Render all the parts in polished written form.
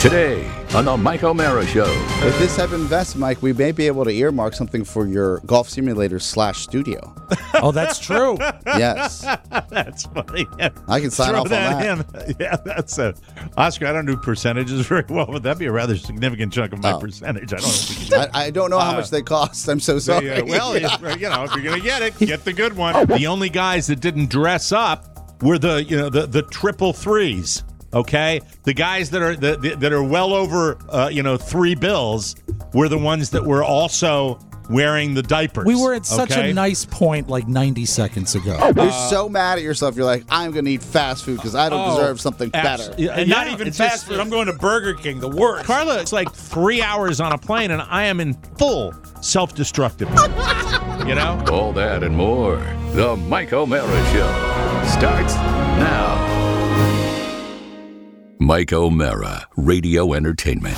Today on the Mike O'Mara Show. With this type of investment, Mike, we may be able to earmark something for your golf simulator /studio. Oh, that's true. Yes. That's funny. I can sign Throw off on that. in. Yeah, that's a Oscar. I don't do percentages very well, but that'd be a rather significant chunk of my percentage. I don't know if we can do that. I don't know how much they cost. I'm so sorry. Well, if you're gonna get it, get the good one. The only guys that didn't dress up were the triple threes. Okay, the guys that are well over $3 bills were the ones that were also wearing the diapers. We were at such a nice point like 90 seconds ago. You're so mad at yourself. You're like, I'm going to eat fast food because I don't deserve something better. And not even fast food. I'm going to Burger King, the worst. Carla, it's like 3 hours on a plane, and I am in full self-destructive. All that and more. The Mike O'Mara Show starts now. Mike O'Mara, Radio Entertainment.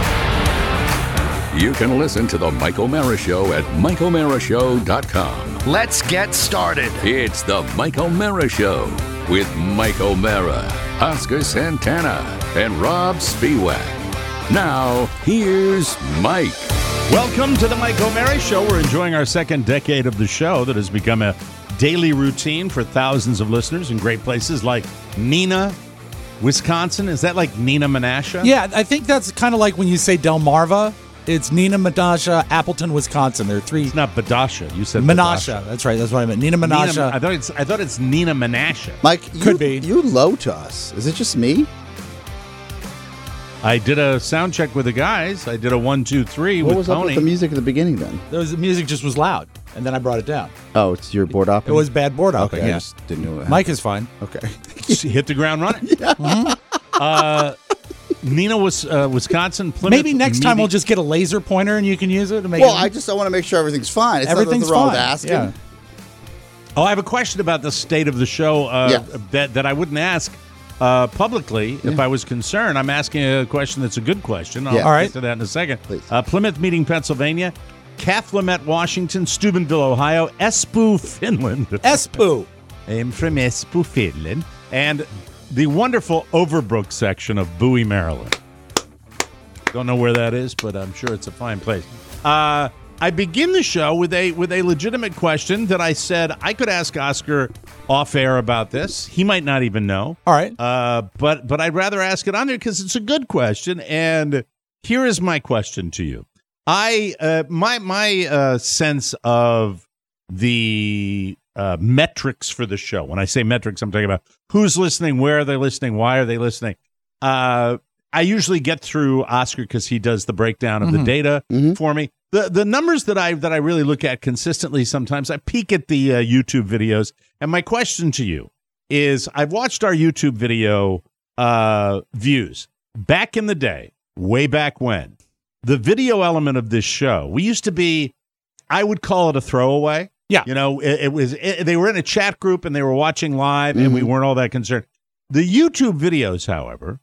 You can listen to the Mike O'Mara Show at MikeO'MaraShow.com. Let's get started. It's the Mike O'Mara Show with Mike O'Mara, Oscar Santana, and Rob Spiewak. Now, here's Mike. Welcome to the Mike O'Mara Show. We're enjoying our second decade of the show that has become a daily routine for thousands of listeners in great places like Neenah, Wisconsin. Is that like Neenah Menasha? Yeah, I think that's kind of like when you say Delmarva. It's Neenah Menasha, Appleton, Wisconsin. There are three. It's not Badasha. You said Menasha. That's right. That's what I meant. Neenah Menasha. I thought it's Neenah Menasha. Mike, Could be. You low to us. Is it just me? I did a sound check with the guys. I did a 1, 2, 3 What with was Tony. up with the music at the beginning then? The music just was loud, and then I brought it down. Oh, it's your board op? It was bad board hopping. Okay, I Yeah. just didn't know what Mike is fine. Okay. Hit the ground running. Neenah, Wisconsin. Plymouth Maybe next time Meeting- we'll just get a laser pointer and you can use it to make Well, it. I want to make sure everything's fine. It's Everything's nothing wrong fine. with asking. Yeah. Oh, I have a question about the state of the show that I wouldn't ask publicly if I was concerned. I'm asking a question that's a good question. I'll Yeah. All right. get to that in a second. Please. Plymouth Meeting, Pennsylvania. Kathlemet, Washington. Steubenville, Ohio. Espoo, Finland. Espoo. I'm from Espoo, Finland. And the wonderful Overbrook section of Bowie, Maryland. Don't know where that is, but I'm sure it's a fine place. I begin the show with a legitimate question that I said I could ask Oscar off air about this. He might not even know. All right. But I'd rather ask it on there because it's a good question. And here is my question to you. My sense of the metrics for the show. When I say metrics, I'm talking about who's listening, where are they listening, why are they listening. I usually get through Oscar because he does the breakdown of the data for me. The numbers that I really look at consistently, sometimes I peek at the YouTube videos. And my question to you is, I've watched our YouTube video views back in the day, way back when. The video element of this show, we used to be, I would call it a throwaway. Yeah. They were in a chat group and they were watching live and we weren't all that concerned. The YouTube videos, however,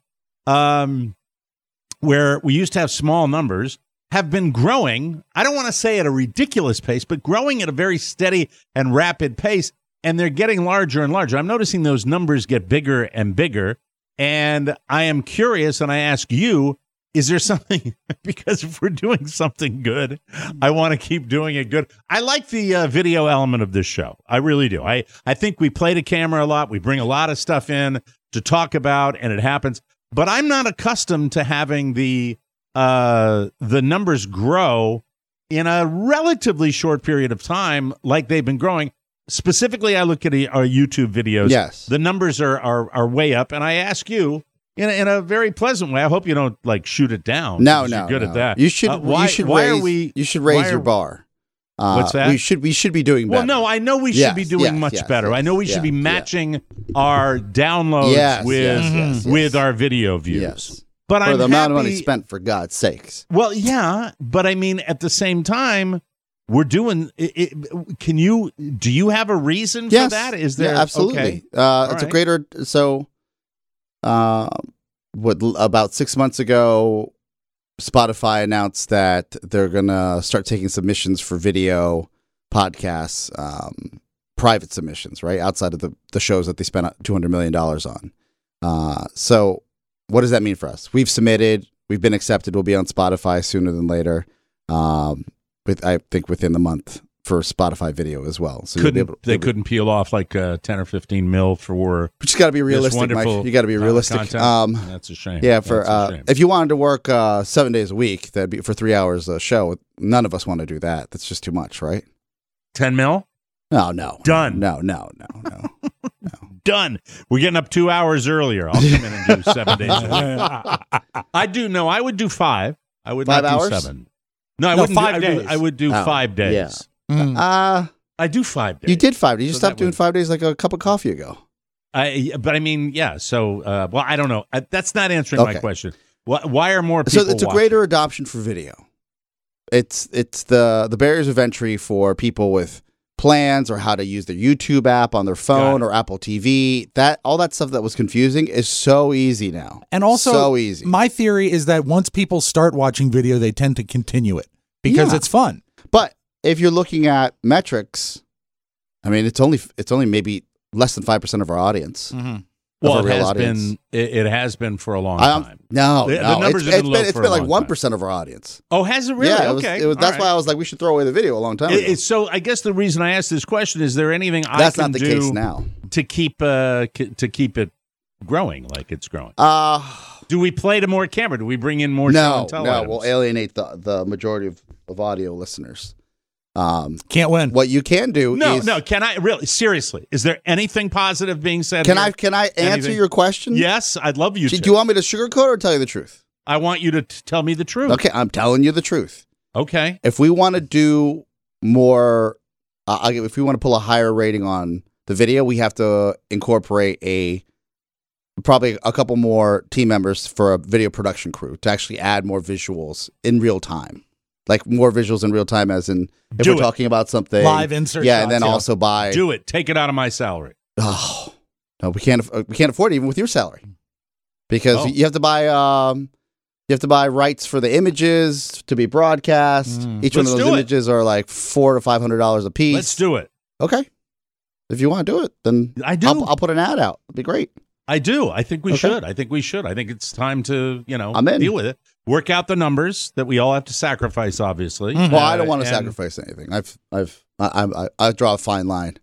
where we used to have small numbers, have been growing. I don't want to say at a ridiculous pace, but growing at a very steady and rapid pace. And they're getting larger and larger. I'm noticing those numbers get bigger and bigger. And I am curious, and I ask you, is there something, because if we're doing something good, I want to keep doing it good. I like the video element of this show. I really do. I think we play to camera a lot. We bring a lot of stuff in to talk about, and it happens. But I'm not accustomed to having the numbers grow in a relatively short period of time like they've been growing. Specifically, I look at our YouTube videos. Yes. The numbers are way up, and I ask you, in a very pleasant way. I hope you don't shoot it down. No, you're good no. at that. You should. You should raise your bar. What's that? We should be doing better. Well, no, I know we should be doing much better. I know we should be matching our downloads with our video views. Yes. But for I'm the amount of happy- money spent, for God's sakes. Well, yeah, but I mean, at the same time, we're doing. Do you have a reason for that? Is there absolutely? Okay. It's a greater. So, about 6 months ago, Spotify announced that they're gonna start taking submissions for video podcasts, private submissions, right outside of the shows that they spent $200 million on. So what does that mean for us? We've submitted. We've been accepted. We'll be on Spotify sooner than later. I think within the month for Spotify video as well. So they couldn't peel off like 10 or 15 mil for. But you got to be realistic, Mike. You got to be realistic. That's a shame. Yeah, if you wanted to work 7 days a week, that'd be for 3 hours a show. None of us want to do that. That's just too much, right? 10 mil? No. Done. No. Done. We're getting up 2 hours earlier. I'll come in and do 7 days a week. I would do 5. I would 5 not hours? do 7. No, I wouldn't. 5 days. I would do 5 days. Yeah. I do 5 days. You did 5 days. You stopped doing 5 days like a cup of coffee ago. But I mean, yeah. So, well, I don't know. That's not answering my question. Why are more people? So it's a greater adoption for video. It's the barriers of entry for people with plans or how to use their YouTube app on their phone or Apple TV. All that stuff that was confusing is so easy now. And also, so easy. My theory is that once people start watching video, they tend to continue it because it's fun. But if you're looking at metrics, I mean, it's only maybe less than 5% of our audience. Mm-hmm. Well, it has been for a long time. No, the numbers have been low it's for been a like long 1% of our audience. Oh, has it really? Yeah, okay. That's why I was like, we should throw away the video a long time ago. So I guess the reason I asked this question is there anything that's I can not the do case now to keep it growing like it's growing? Do we play to more camera? Do we bring in more show and tell items? We'll alienate the majority of audio listeners. Can't win. What you can do is... No, can I really, seriously, is there anything positive being said Can here? I answer Anything? your question? Yes, I'd love you to. Do you want me to sugarcoat or tell you the truth? I want you to tell me the truth. Okay, I'm telling you the truth. Okay. If we want to do more, if we want to pull a higher rating on the video, we have to incorporate probably a couple more team members for a video production crew to actually add more visuals in real time. Like more visuals in real time, as in if we're talking about something live insert. Yeah, shots, and then also buy. Do it. Take it out of my salary. Oh no, we can't afford it even with your salary, because you have to buy rights for the images to be broadcast. Each one of those images are like $400 to $500 a piece. Let's do it. Okay, if you want to do it, then I do. I'll put an ad out. It'd be great. I do. I think we should. I think it's time to I'm in. deal with it. Work out the numbers that we all have to sacrifice. Obviously, Well, I don't want to sacrifice anything. I draw a fine line,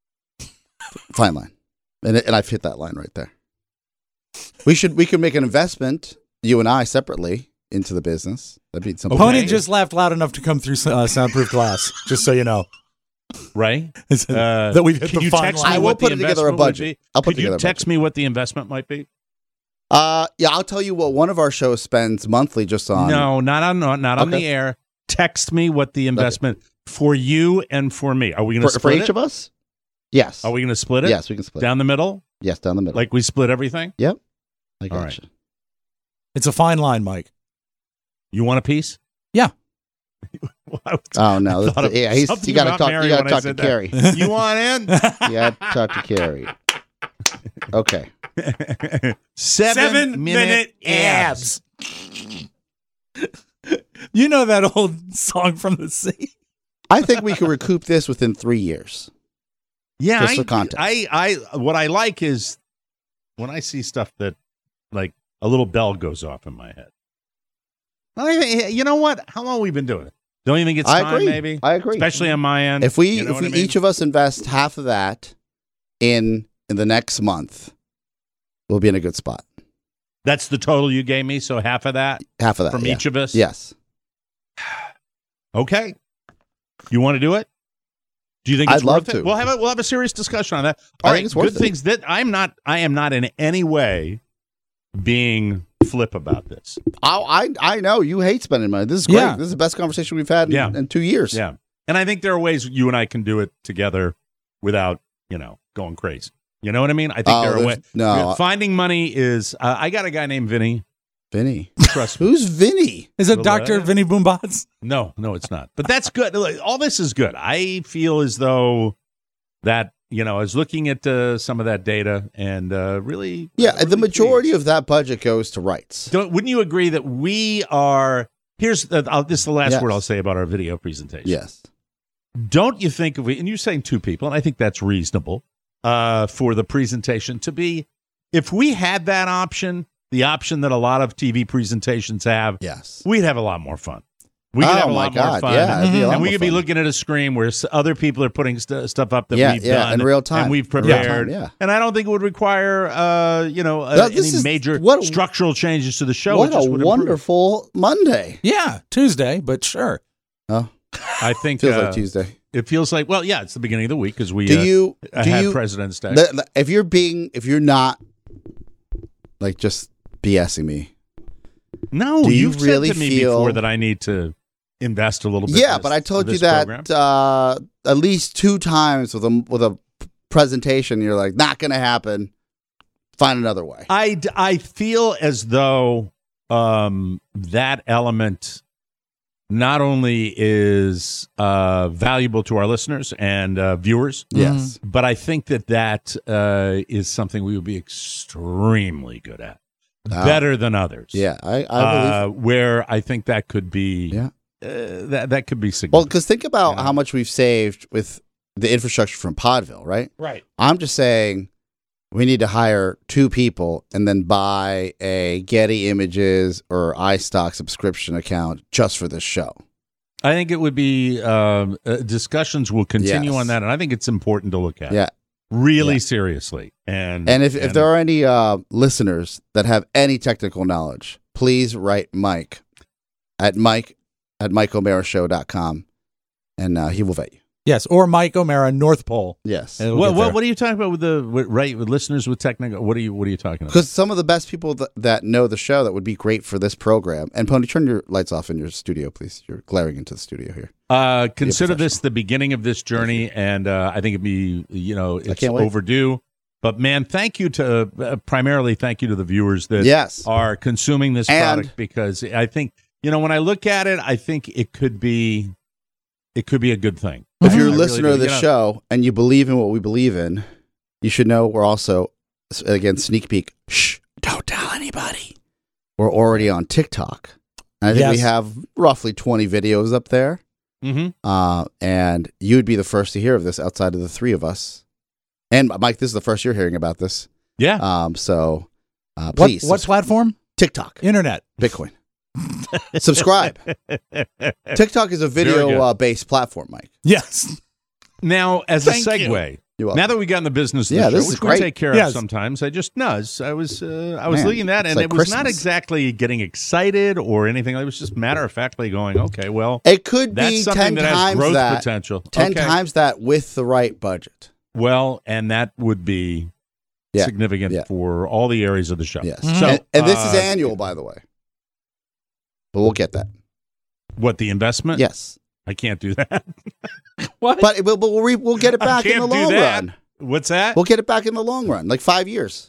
and I've hit that line right there. We could make an investment, you and I separately, into the business. That'd be something. Pony just laughed loud enough to come through soundproof glass. Just so you know, right? That we've hit the fine line. I will put together a budget. Could you text me what the investment might be? Yeah, I'll tell you what one of our shows spends monthly just on. No, not on the air. Text me what the investment for you and for me. Are we going to split for each of us? Yes. Are we going to split it? Yes, we can split down the middle. Yes, down the middle. Like we split everything. Yep. I got All right. you. It's a fine line, Mike. You want a piece? Yeah. Oh no! You got to talk. You got to talk to Carrie. You want in? You got to talk to Carrie. Okay. 7-minute abs. You know that old song from the sea? I think we can recoup this within 3 years. Yeah, just for context. I what I like is when I see stuff that like a little bell goes off in my head. You know what? How long have we been doing it? Don't you think it's time? Agree. Maybe I agree. Especially on my end. If we each of us invest half of that in the next month, we'll be in a good spot. That's the total you gave me. So half of that from each of us. Yes. Okay. You want to do it? Do you think it's I'd love worth it? to. We'll have a serious discussion on that. I think it's worth good things that I am not in any way being flip about this. I know you hate spending money. This is great. Yeah. This is the best conversation we've had in 2 years. Yeah. And I think there are ways you and I can do it together without, going crazy. You know what I mean? I think there are ways. No. Finding money is, I got a guy named Vinny. Vinny. Trust me. Who's Vinny? Is it Dr. Vinny Boombots? No, it's not. But that's good. All this is good. I feel as though that, I was looking at some of that data and really. Yeah, really the majority of that budget goes to rights. Wouldn't you agree that we are. This is the last word I'll say about our video presentation. Yes. Don't you think and you're saying 2 people, and I think that's reasonable for the presentation to be, if we had that option, the option that a lot of TV presentations have, Yes. we'd have a lot more fun. We could have a lot more fun. Yeah, it'd be a lot and we more could be fun. looking at a screen where other people are putting stuff up that Yeah, we've yeah, done in real time. and we've In real time, prepared. yeah. And I don't think it would require, this any is- major what- structural changes to the show. It What just a would improve. wonderful Monday. Yeah, Tuesday, but sure. Oh, I think feels like Tuesday. it feels like, well, yeah, it's the beginning of the week because we Do you had President's Day. if you're not like just BSing me? No, do you you've really said to me feel- before that I need to invest a little bit. Yeah, in but I told you this that program. at least 2 times with a presentation. You're like, not going to happen. Find another way. I feel as though that element not only is valuable to our listeners and viewers, Yes. but I think that is something we would be extremely good at, better than others. Yeah, I believe. Where I think that could be, Yeah. that could be Well, significant. because think about You know? how much we've saved with the infrastructure from Podville, right? Right. I'm just saying we need to hire 2 people and then buy a Getty Images or iStock subscription account just for this show. I think it would be discussions will continue Yes. on that, and I think it's important to look at Yeah. really Yeah. seriously. And if there are any listeners that have any technical knowledge, please write Mike at MikeO'MaraShow.com, and he will vet you. Yes, or Mike O'Mara, North Pole. Yes. It'll get there. what are you talking about with listeners with technical? What are you talking about? Because some of the best people that know the show that would be great for this program. And Pony, turn your lights off in your studio, please. You're glaring into the studio here. Consider this the beginning of this journey, and I think it'd be it's can't wait. overdue. But man, thank you to primarily thank you to the viewers that Yes. are consuming this And- product, because I think when I look at it, I think it could be a good thing. If you're a I really listener do. of this show and you believe in what we believe in, you should know we're also, again, sneak peek, shh, don't tell anybody. We're already on TikTok. And I think we Yes. have roughly 20 videos up there. Mm-hmm. And you'd be the first to hear of this outside of the 3 of us. And Mike, this is the first you're hearing about this. Yeah. So please. What platform? TikTok. Internet. Bitcoin. Subscribe. TikTok is a Very good. video based platform, Mike. Yes. Now, as Thank a segue, You're welcome. now that we got in the business of Yeah, the this show, is which we great. take care Yes. of sometimes, I was Man, looking at that, it's and like it was not Christmas. exactly getting excited or anything. It was just matter-of-factly going, okay, well, It could that's be something 10 that has times growth that. potential. 10 Okay. times that with the right budget. Well, and that would be Yeah. significant Yeah. for all the areas of the show. Yes. Mhm. So, and this is annual, by the way. But we'll get that. What, the investment? Yes. I can't do that. What? But we'll get it I back in can't the do long that. run. What's that? We'll get it back in the long run, like 5 years.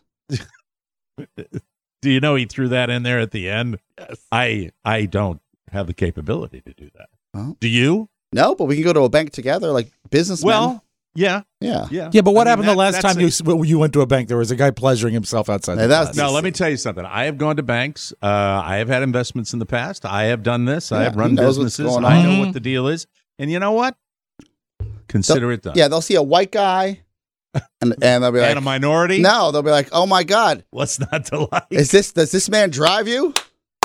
Do you know he threw that in there at the end? Yes. I don't have the capability to do that. Well, Do you? no, but we can go to a bank together, like businessmen. Well, yeah. yeah. Yeah. Yeah, but what I mean, happened the last that's time you went to a bank? There was a guy pleasuring himself outside. Hey, the that's- glass. No, let me tell you something. I have gone to banks. I have had investments in the past. I have done this. I Yeah, have run he knows what's businesses. going I on. know what the deal is. And you know what? Consider it done. Yeah, they'll see a white guy, and they'll be like, And a minority? no, they'll be like, oh my God, What's not to like? does this man drive you?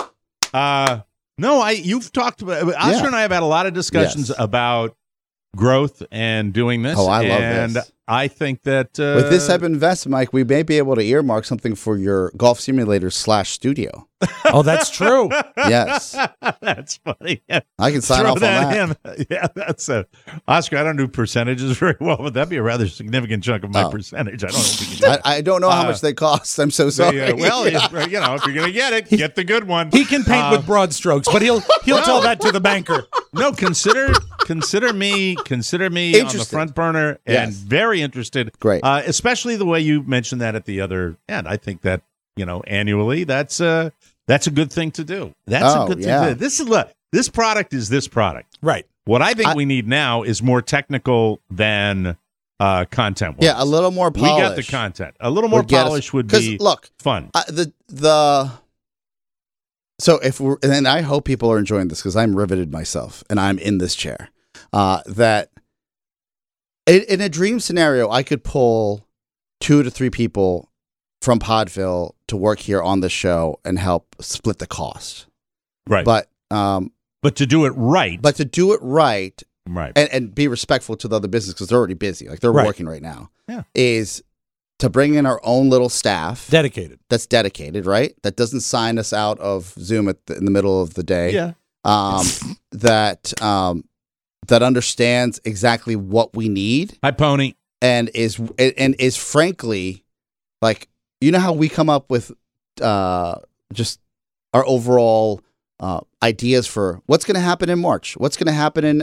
No, you've talked about, Oscar Yeah. and I have had a lot of discussions Yes. about growth and doing this. Oh, I love and this. I think that With this type of investment, Mike, we may be able to earmark something for your golf simulator / studio. Oh, that's true. Yes. That's funny. I can sign Throw off on that. in. Yeah, that's a Oscar. I don't do percentages very well, but that'd be a rather significant chunk of my Oh. percentage. I don't know if we can do that. I don't know how much they cost. I'm so sorry. Well, if you're gonna get it, get the good one. He can paint with broad strokes, but he'll tell that to the banker. No, consider me on the Interested. front burner and Yes. very interested. Great. Especially the way you mentioned that at the other end. I think that annually that's a good thing to do. That's a Oh, good thing yeah. to do. This product is this product. Right. What I think we need now is more technical than content. Yeah, a little more polish. We got the content. A little more Would get us- polish would 'cause, be look, fun. So if we're, and I hope people are enjoying this because I'm riveted myself and I'm in this chair. That in a dream scenario, I could pull 2 to 3 people from Podville to work here on the show and help split the cost. Right. But to do it right. But to do it right, right. And be respectful to the other business because they're already busy, like they're working right now. Yeah. Is to bring in our own little staff, that's dedicated, right? That doesn't sign us out of Zoom in the middle of the day. Yeah. That understands exactly what we need. Hi, Pony. And is frankly, like, you know how we come up with just our overall ideas for what's going to happen in March, what's going to happen in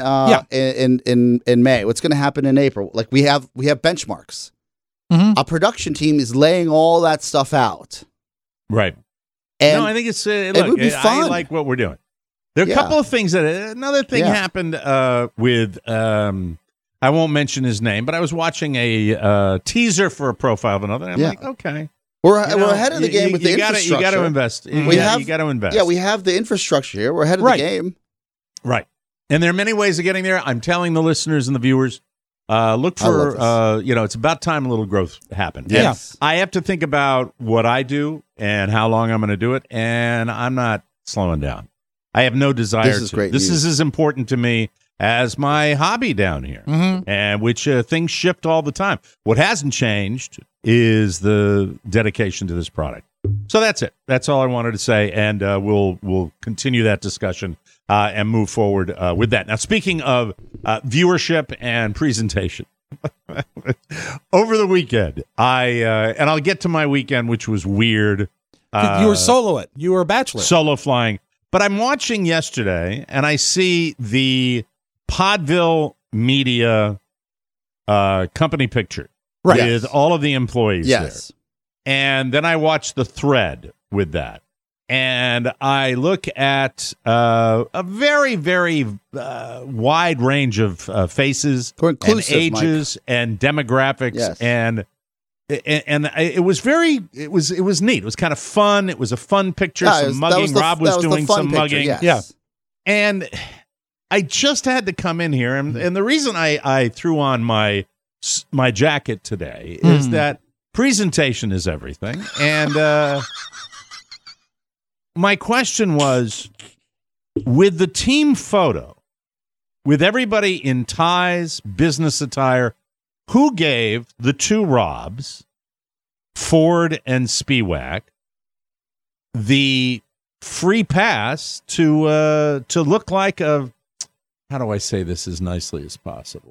May, what's going to happen in April. Like we have benchmarks. Mm-hmm. Our production team is laying all that stuff out. Right. And no, I think it's it would be fun. I like what we're doing. There are a couple of things another thing happened with I won't mention his name, but I was watching a teaser for a profile of another. And I'm like, okay. We're ahead of the game with the infrastructure. You got to invest. You got to invest. Yeah, we have the infrastructure here. We're ahead of the game. Right. And there are many ways of getting there. I'm telling the listeners and the viewers, look for, it's about time a little growth happened. Yes. I have to think about what I do and how long I'm going to do it, and I'm not slowing down. I have no desire this is to. Great this news. is as important to me as my hobby down here, and which things shift all the time. What hasn't changed is the dedication to this product. So that's it. That's all I wanted to say, and we'll continue that discussion and move forward with that. Now, speaking of viewership and presentation, over the weekend, and I'll get to my weekend, which was weird. You were soloing. You were a bachelor. Solo flying. But I'm watching yesterday, and I see the Podville Media company picture with all of the employees there. And then I watch the thread with that. And I look at a very, very wide range of faces and ages and demographics. And it was it was neat. It was kind of fun. It was a fun picture. Some mugging. Rob was doing some mugging. Yes. Yeah. And I just had to come in here. And the reason I threw on my jacket today is that presentation is everything. And my question was, with the team photo, with everybody in ties, business attire, who gave the two Robs, Ford and Spiewak, the free pass to look like a, how do I say this as nicely as possible?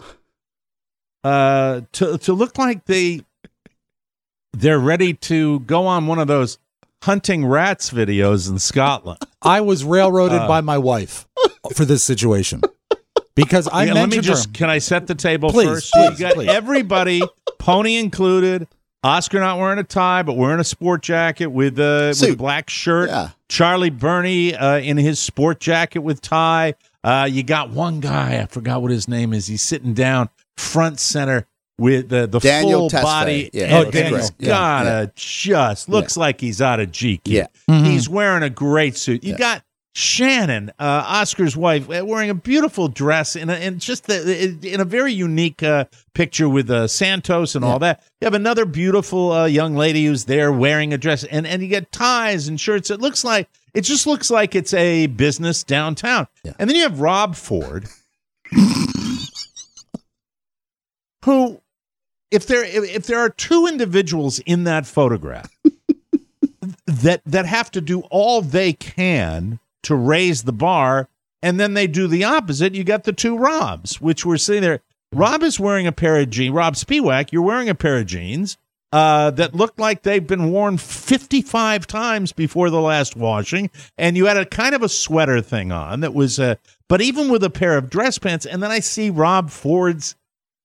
To look like they're ready to go on one of those hunting rats videos in Scotland. I was railroaded by my wife for this situation. Because I mentioned can I set the table please, first? You got everybody, Pony included, Oscar not wearing a tie, but wearing a sport jacket with a black shirt. Yeah. Charlie Burney in his sport jacket with tie. You got one guy, I forgot what his name is. He's sitting down front center with the Daniel full Tesfaye. body. Yeah. And he's just looks like he's out of GQ. Yeah. He's wearing a great suit. You got Shannon, Oscar's wife, wearing a beautiful dress in a very unique picture with Santos and all that. You have another beautiful young lady who's there wearing a dress, and you get ties and shirts. It just looks like it's a business downtown. Yeah. And then you have Rob Ford, who, if there are two individuals in that photograph that have to do all they can to raise the bar, and then they do the opposite. You got the two Robs, which we're sitting there. Rob is wearing a pair of jeans. Rob Spiewak, you're wearing a pair of jeans that look like they've been worn 55 times before the last washing, and you had a kind of a sweater thing on that was, but even with a pair of dress pants, and then I see Rob Ford's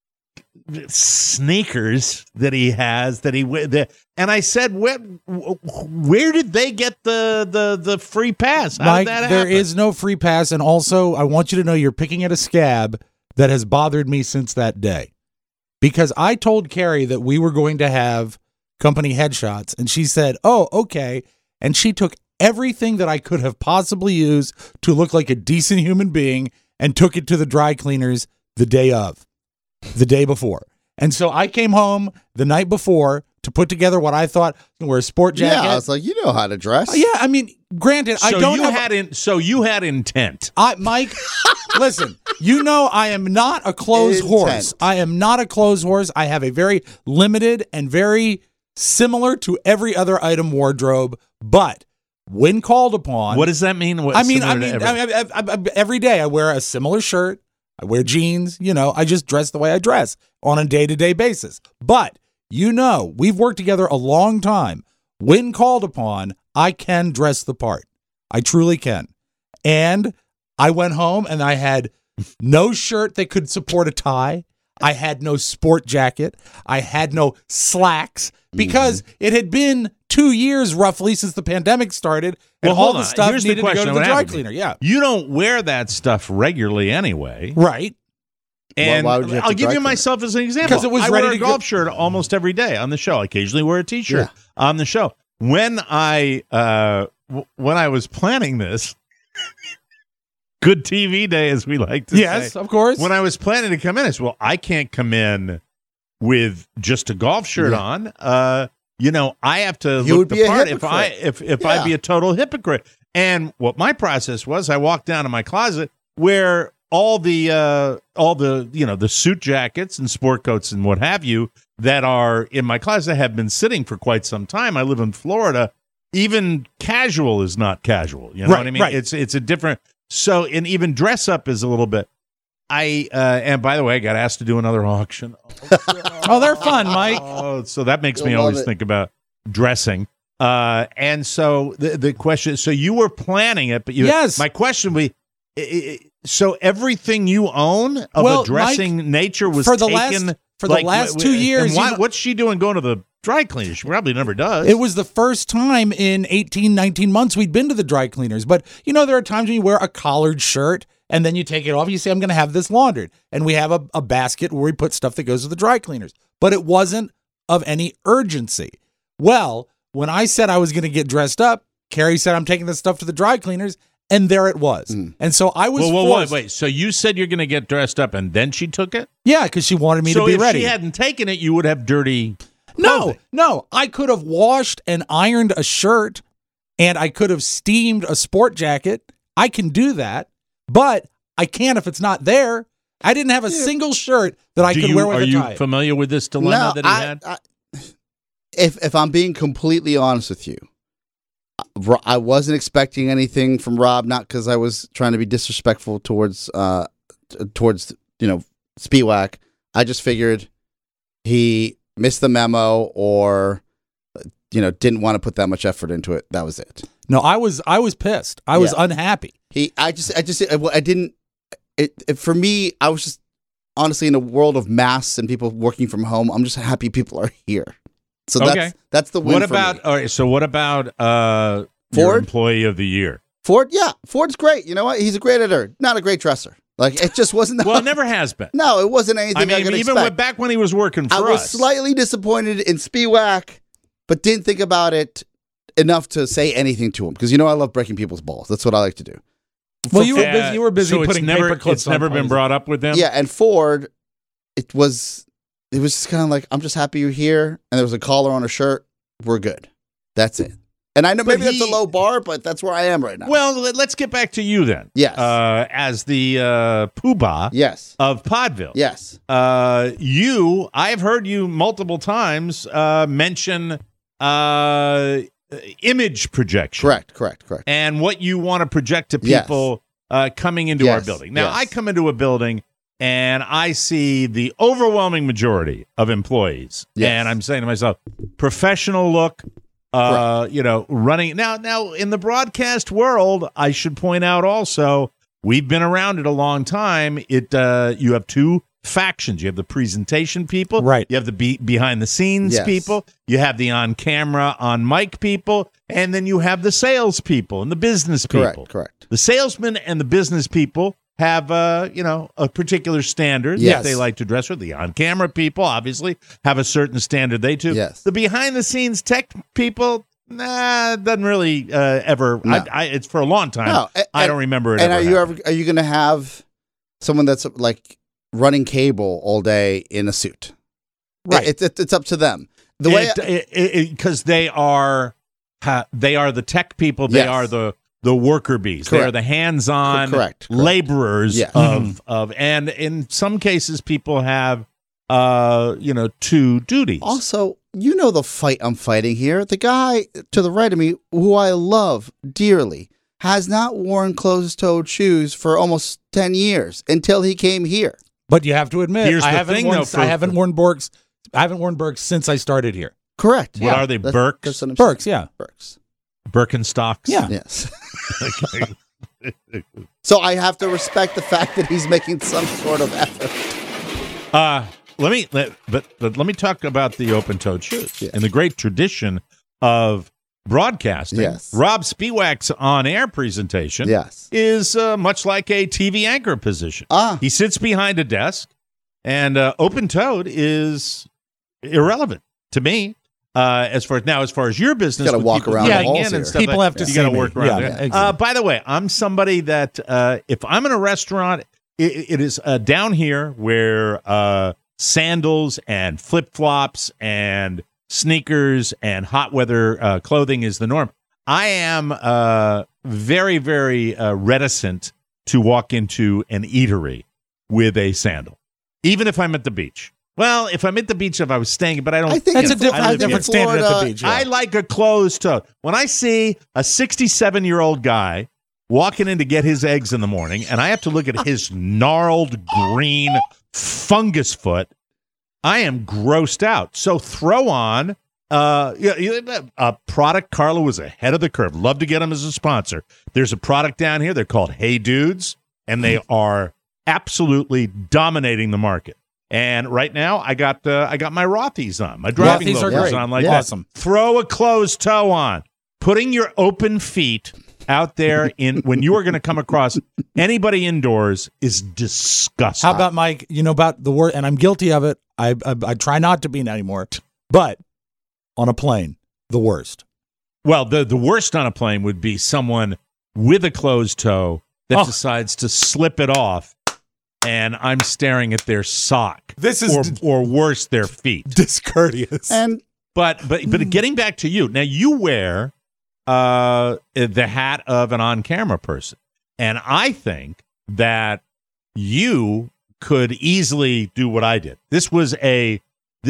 sneakers that he has and I said, where did they get the free pass? How Mike, did that there happen? is no free pass, and also I want you to know you're picking at a scab that has bothered me since that day, because I told Carrie that we were going to have company headshots, and she said, oh, okay, and she took everything that I could have possibly used to look like a decent human being and took it to the dry cleaners the day before. And so I came home the night before to put together what I thought were a sport jacket. Yeah, I was like, you know how to dress. Yeah, I mean, granted, I So don't you have. you had intent. Mike, listen, you know I am not a clothes Intent. horse. I am not a clothes horse. I have a very limited and very similar to every other item wardrobe, but when called upon. What does that mean? Every day I wear a similar shirt. I wear jeans. I just dress the way I dress on a day-to-day basis. But, we've worked together a long time. When called upon, I can dress the part. I truly can. And I went home and I had no shirt that could support a tie. I had no sport jacket. I had no slacks because it had been 2 years roughly since the pandemic started, and all the stuff Here's needed to go to the dry cleaner. Yeah, you don't wear that stuff regularly anyway, right? And why would you have to I'll give dry you clean myself as an example. Because it was I ready wear a to go- golf shirt almost every day on the show. I occasionally wear a T-shirt on the show. When I was planning this, good TV day, as we like to say. Yes, of course. When I was planning to come in, I said, well, I can't come in with just a golf shirt on. I have to You look would the be a part hypocrite. if I'd be a total hypocrite. And what my process was, I walked down to my closet where all the the suit jackets and sport coats and what have you that are in my closet have been sitting for quite some time. I live in Florida. Even casual is not casual. You know what I mean? Right. It's a different. So, and even dress up is a little bit. And by the way, I got asked to do another auction. Oh, they're fun, Mike. Oh, so that makes me You'll love always it. think about dressing. And so the question, so you were planning it, but Yes. my question would be, so everything you own of Well, a dressing nature was for the taken last 2 years, What's she doing going to the dry cleaner? She probably never does. It was the first time in 18, 19 months we'd been to the dry cleaners. But, there are times when you wear a collared shirt and then you take it off and you say, I'm going to have this laundered. And we have a basket where we put stuff that goes to the dry cleaners. But it wasn't of any urgency. Well, when I said I was going to get dressed up, Carrie said, I'm taking this stuff to the dry cleaners. And there it was. And so I was forced. Wait. So you said you're going to get dressed up and then she took it? Yeah, because she wanted me So to be if ready. she hadn't taken it, you would have dirty No, clothing. I could have washed and ironed a shirt and I could have steamed a sport jacket. I can do that, but I can't if it's not there. I didn't have a single shirt that I could wear with Are a you tie. familiar with this dilemma that he had? If I'm being completely honest with you, I wasn't expecting anything from Rob, not because I was trying to be disrespectful towards Spiewak. I just figured he missed the memo or didn't want to put that much effort into it. That was it. No, I was pissed. I was unhappy. For me, I was just honestly in a world of masks and people working from home. I'm just happy people are here. So Okay. that's the win. What for about me. all right, so what about your Ford? employee of the year? Ford? Yeah, Ford's great. You know what? He's a great editor, not a great dresser. Like it just wasn't. Well, it never has been. No, it wasn't anything I I mean, could even expect. back when he was working for I was us. slightly disappointed in Spiewak, but didn't think about it enough to say anything to him because I love breaking people's balls. That's what I like to do. Well, you were busy so putting it's never, paper clips It's on never been clothes. brought up with them. Yeah, and Ford, it was just kind of like, I'm just happy you're here, and there was a collar on a shirt. We're good. That's it. And I know But maybe that's a low bar, but that's where I am right now. Well, let's get back to you then. Yes. As the poobah Yes. of Podville. Yes. I've heard you multiple times mention image projection. Correct. And what you want to project to Yes. people coming into our Yes, building. Now, yes. I come into a building and I see the overwhelming majority of employees. Yes. And I'm saying to myself, professional look, running. Now, in the broadcast world, I should point out also, we've been around it a long time. You have two factions. You have the presentation people. Right. You have the behind the scenes Yes. people. You have the on camera, on mic people. And then you have the sales people and the business people. Correct. The salesmen and the business people have a particular standard Yes. that they like to dress with. The on-camera people obviously have a certain standard they too. Yes. The behind-the-scenes tech people, doesn't really ever. No. It's for a long time. No, I don't remember it. And ever are you going to have someone that's like running cable all day in a suit? Right. It's up to them. the way because they are the tech people. They Yes. are the worker bees. They are Correct. the hands-on Correct. laborers Yes. of and in some cases people have two duties. Also, you know the fight I'm fighting here. The guy to the right of me, who I love dearly, has not worn closed-toed shoes for almost 10 years until he came here. But you have to admit, Here's I the haven't thing, worn, though, I haven't worn Birks. I haven't worn Birks since I started here. Correct. What are they, Birks? That's what I'm Birks, saying. yeah. Birks. Birkenstocks. Yeah. Yes. So I have to respect the fact that he's making some sort of effort. Let me talk about the open-toed shoes Yeah. and the great tradition of broadcasting. Yes. Rob Spiewak's on-air presentation Yes. is much like a TV anchor position. He sits behind a desk, and open-toed is irrelevant to me. As far as your business, Gotta with walk people around the getting halls in here. and stuff, People have to you see got to me. work around Yeah, there. exactly. By the way, I'm somebody that if I'm in a restaurant, it is down here where sandals and flip-flops and sneakers and hot weather clothing is the norm. I am very, very reticent to walk into an eatery with a sandal, even if I'm at the beach. Well, if I'm at the beach, if I was staying, but I don't. I think That's in- a different, I think different in standard at the Florida, beach. Yeah. I like a closed toe. When I see a 67-year-old guy walking in to get his eggs in the morning, and I have to look at his gnarled green fungus foot, I am grossed out. So throw on a product. Carla was ahead of the curve. Love to get them as a sponsor. There's a product down here. They're called Hey Dudes, and they are absolutely dominating the market. And right now, I got my Rothy's on, my driving Rothy's are loafers great. on like Yeah. that. Awesome. Throw a closed toe on. Putting your open feet out there in when you are going to come across anybody indoors is disgusting. How about Mike? You know about the word, and I'm guilty of it. I try not to be anymore, but on a plane, the worst. Well, the worst on a plane would be someone with a closed toe that decides to slip it off, and I'm staring at their sock. This is or worse, their feet. discourteous. And But getting back to you now, you wear the hat of an on-camera person, and I think that you could easily do what I did. This was a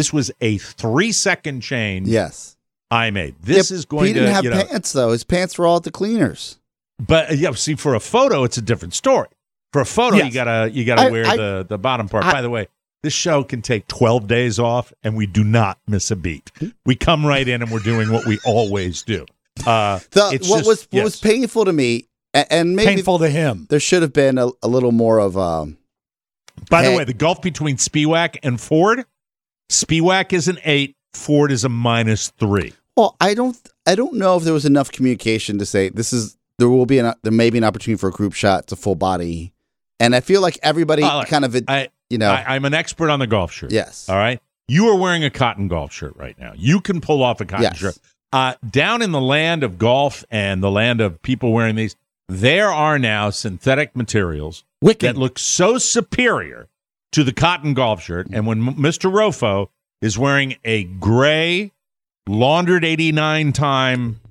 3-second change. yes. I made. This is going He didn't to have pants though. His pants were all at the cleaners. But see, for a photo, it's a different story. For a photo, Yes. you gotta wear I- the bottom part. By the way, this show can take 12 days off, and we do not miss a beat. We come right in, and we're doing what we always do. It's What just- was painful to me, and maybe Painful to him. there should have been a little more of By the Hey. way, the gulf between Spiewak and Ford, Spiewak is an 8, Ford is a -3. Well, I don't know if there was enough communication to say there may be an opportunity for a group shot to full body, and I feel like everybody kind of I'm an expert on the golf shirt. yes. All right. You are wearing a cotton golf shirt right now. You can pull off a cotton Yes. shirt. Down in the land of golf and the land of people wearing these, there are now synthetic materials Wicked. that look so superior to the cotton golf shirt. And when Mr. Rofo is wearing a gray, laundered 89 time,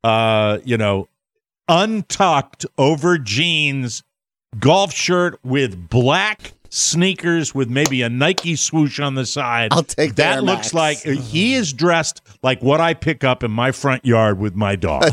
untucked over jeans golf shirt with black sneakers with maybe a Nike swoosh on the side. I'll take the that. Air Looks Max. like he is dressed like what I pick up in my front yard with my dog.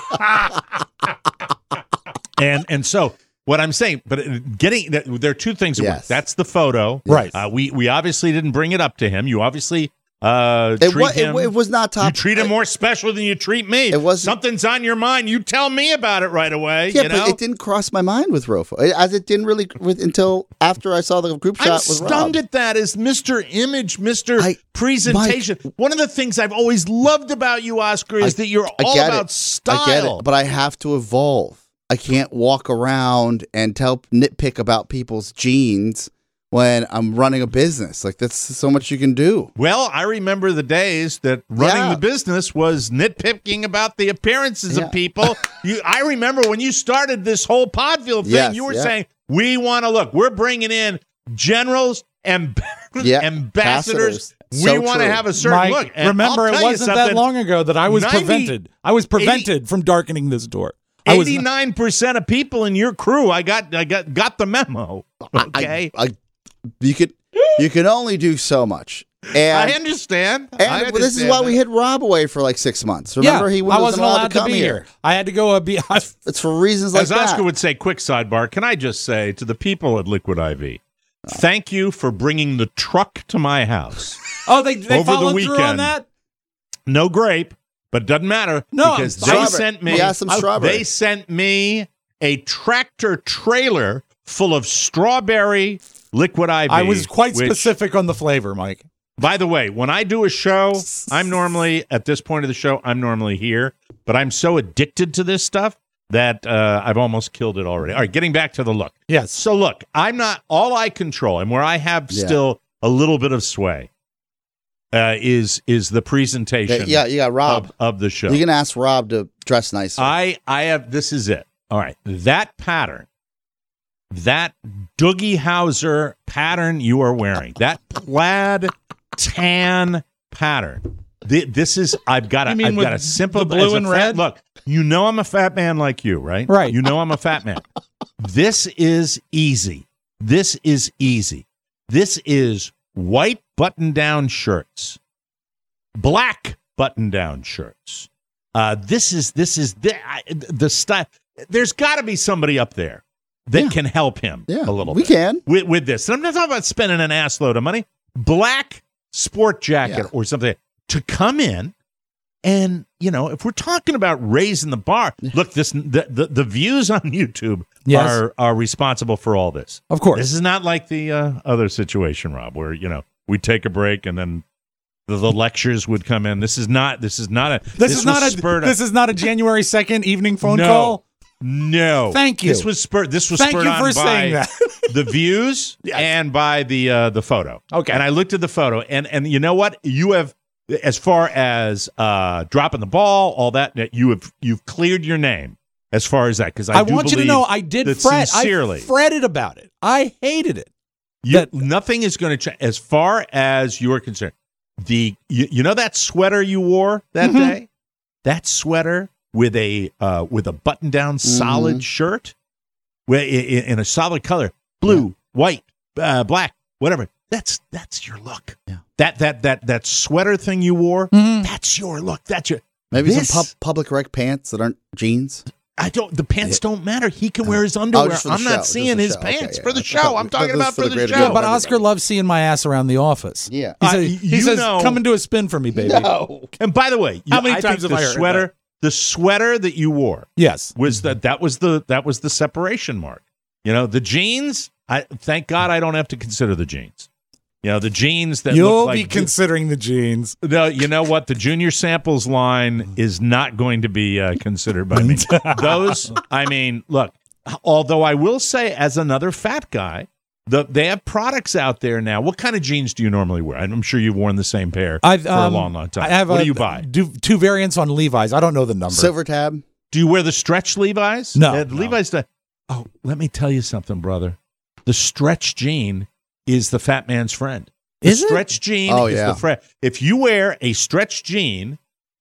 and so what I'm saying, but there are two things. Yes. That's the photo, Right. We obviously didn't bring it up to him. You obviously treat him. It was not top. You treat him more special than you treat me. It wasn't- Something's on your mind. You tell me about it right away. Yeah, you know? but it didn't cross my mind with Rofo, as it didn't really until after I saw the group shot I'm with stunned Rob. at that as Mr. Image, Mr. Presentation. One of the things I've always loved about you, Oscar, is that you're all get about it. style. I get it, but I have to evolve. I can't walk around and nitpick about people's jeans when I'm running a business. Like, that's so much you can do. Well, I remember the days that running Yeah. the business was nitpicking about the appearances Yeah. of people. I remember when you started this whole Podville thing, Yes, you were yeah. saying, we want to look. We're bringing in generals and Yeah, ambassadors, So we want to true. have a certain Mike, look. And remember, I'll it tell you wasn't that something, long ago that I was 90 prevented. I was prevented from darkening this door. 89% of people in your crew, I got the memo. Okay, You can only do so much. And, I understand. and this is why we hid Rob away for like 6 months. Remember, he I wasn't wasn't allowed to come be here. I had to go. It's for reasons like As that. Oscar would say, quick sidebar, can I just say to the people at Liquid IV, thank you for bringing the truck to my house. Oh, they Over followed the through on weekend. that. No grape, but doesn't matter No, because they strawberry. sent me. We got some strawberry. They sent me a tractor trailer full of strawberry Liquid IV. I was quite which, specific on the flavor, Mike. By the way, when I do a show, I'm normally at this point of the show. I'm normally here, but I'm so addicted to this stuff that I've almost killed it already. All right, getting back to the look. Yes. So look, I'm not all I control, and where I have still a little bit of sway is the presentation. Yeah, you got Rob. of the show. You can ask Rob to dress nicer. I have. This is it. All right, that pattern, that Doogie Howser pattern you are wearing, that plaid tan pattern. This is. I've got a simple the blue as a and fat- red? Look, you know I'm a fat man like you, right? Right. You know I'm a fat man. This is easy. This is easy. This is white button-down shirts, black button-down shirts. This is the style. There's got to be somebody up there that can help him a little we bit. can. With this. And I'm not talking about spending an ass load of money. Black sport jacket or something to come in. And, if we're talking about raising the bar, look, the views on YouTube are responsible for all this. Of course. This is not like the other situation, Rob, where, we take a break and then the lectures would come in. This is not a January 2nd evening phone No. call. No. Thank you. This was spurred Thank on you for by saying that. the views and by the photo. Okay. And I looked at the photo, and you know what? You have, as far as dropping the ball, all that, you've cleared your name as far as that. Because I want you to know I did fret. Sincerely, I fretted about it. I hated it. nothing is going to change as far as you are concerned. You know that sweater you wore that day? That sweater with a button down solid shirt in a solid color, blue, white, black, whatever. That's your look. Yeah. That sweater thing you wore, that's your look. That's your Some public rec pants that aren't jeans. The pants don't matter. He can wear his underwear. just for the I'm show. not Just seeing the his show. pants Okay, for the yeah. show. I'm talking This about is for for the the greater show. good of But everybody. Oscar loves seeing my ass around the office. Yeah. He says, come and do a spin for me, baby. No. And by the way, How many I times think have I heard that? the sweater that you wore Yes. was that was the separation mark. The jeans. Thank God I don't have to consider the jeans. The jeans that You'll look like be considering the jeans. you know what? The Junior Samples line is not going to be considered by me. Those, look, although I will say as another fat guy, they have products out there now. What kind of jeans do you normally wear? I'm sure you've worn the same pair for a long, long time. I have what do you buy? Two variants on Levi's. I don't know the number. Silver tab. Do you wear the stretch Levi's? No. Levi's. Oh, let me tell you something, brother. The stretch jean is the fat man's friend. The stretch jean is the friend. If you wear a stretch jean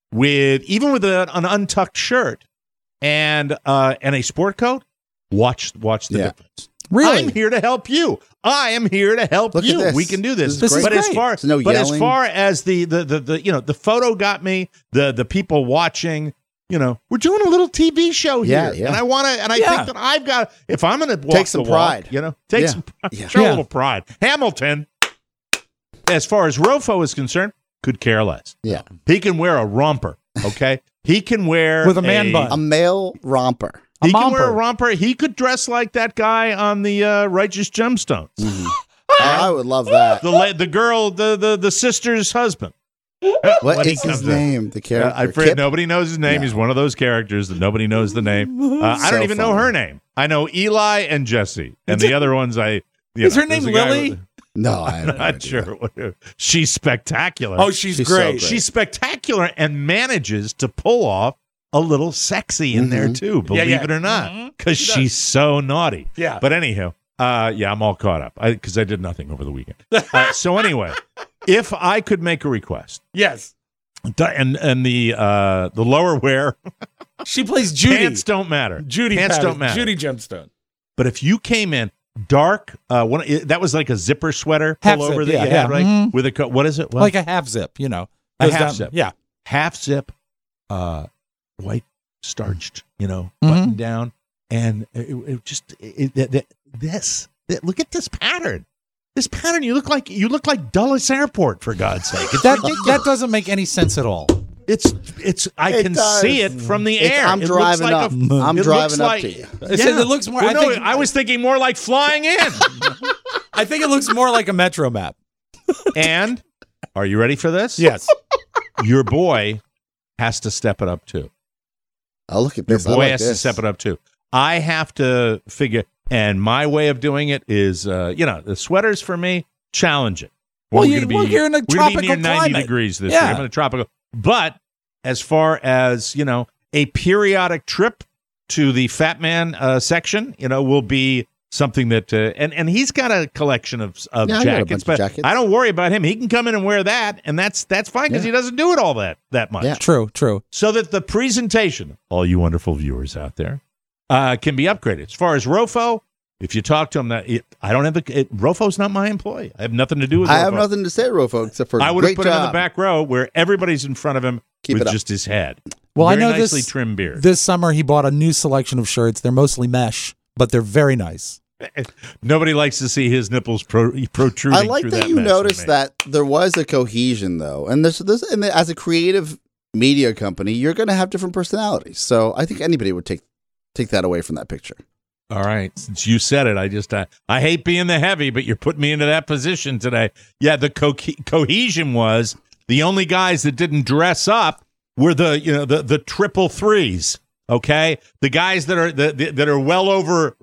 even with an untucked shirt and a sport coat, watch the difference. Really? I'm here to help you. I am here to help Look at you. this. We can do this. This is but great. as far There's no as yelling. far as the photo got me, the people watching. We're doing a little TV show here, Yeah. and I want to, and I think that I've got. If I'm going to Take some pride. take Yeah. some, Yeah. show a Yeah. little pride. Hamilton, as far as Rofo is concerned, could care less. Yeah. He can wear a romper. Okay, he can wear With a man bun. A male romper. He can wear a romper. romper. He could dress like that guy on the Righteous Gemstones. I would love that. The girl, the sister's husband. What when he is his comes in. name? The character. I forget. Kip? Nobody knows his name. No. He's one of those characters that nobody knows the name. I don't So even know funny. her name. I know Eli and Jesse, and the other ones Is her name there's a guy Lily? with- No, I have no Not idea. sure. She's spectacular. Oh, she's She's so great. great. She's spectacular and manages to pull off a little sexy in there too. Believe yeah. it or not, because she's so naughty. Yeah. But anyhow, I'm all caught up because I did nothing over the weekend. So anyway, If I could make a request, Yes. and the lower wear, She plays Judy. pants don't matter. Judy pants Patterson. don't matter. Judy Gemstone. But if you came in dark, that was like a zipper sweater Half pullover zip, that yeah, you yeah. had, right? Mhm. With a coat. What is it? What? Like a half zip, A Goes half down- zip. Yeah. half zip, white starched, Mhm. button down, and look at this pattern. This pattern, you look like Dulles Airport, for God's sake. It's That doesn't make any sense at all. it's. I It can does. see it from the It's- air. I'm It looks driving like up. a- I'm it driving looks up like- to you. It looks more. Well, I was thinking more like flying in. I think it looks more like a Metro map. And are you ready for this? Yes. Your boy has to step it up too. Oh, look at Your this. I boy like has to this. step it up too. I have to figure, and my way of doing it is, the sweaters for me challenge it. Well, We're gonna you're in a we're gonna be tropical near 90 climate. degrees this Yeah. year. I'm in a tropical. But as far as a periodic trip to the Fat Man section, will be something that, and he's got a collection of Yeah, I got a jackets, bunch of but jackets. I don't worry about him. He can come in and wear that, and that's fine because he doesn't do it all that much. Yeah. True. So that the presentation, all you wonderful viewers out there, can be upgraded. As far as Rofo, if you talk to him, I don't have Rofo's not my employee. I have nothing to do with Rofo. I have nothing to say, Rofo, except for I would have great put him in the job. back row where everybody's in front of him Keep with it up. just his head. Well, Very I know nicely this trimmed beard. This summer, he bought a new selection of shirts. They're mostly mesh, but they're very nice. Nobody likes to see his nipples protruding. I like through that you mess noticed with me. that there was a cohesion, though, and and as a creative media company, you're going to have different personalities. So I think anybody would take that away from that picture. All right, since you said it, I hate being the heavy, but you're putting me into that position today. Yeah, the cohesion was the only guys that didn't dress up were the triple threes. Okay, the guys that are well over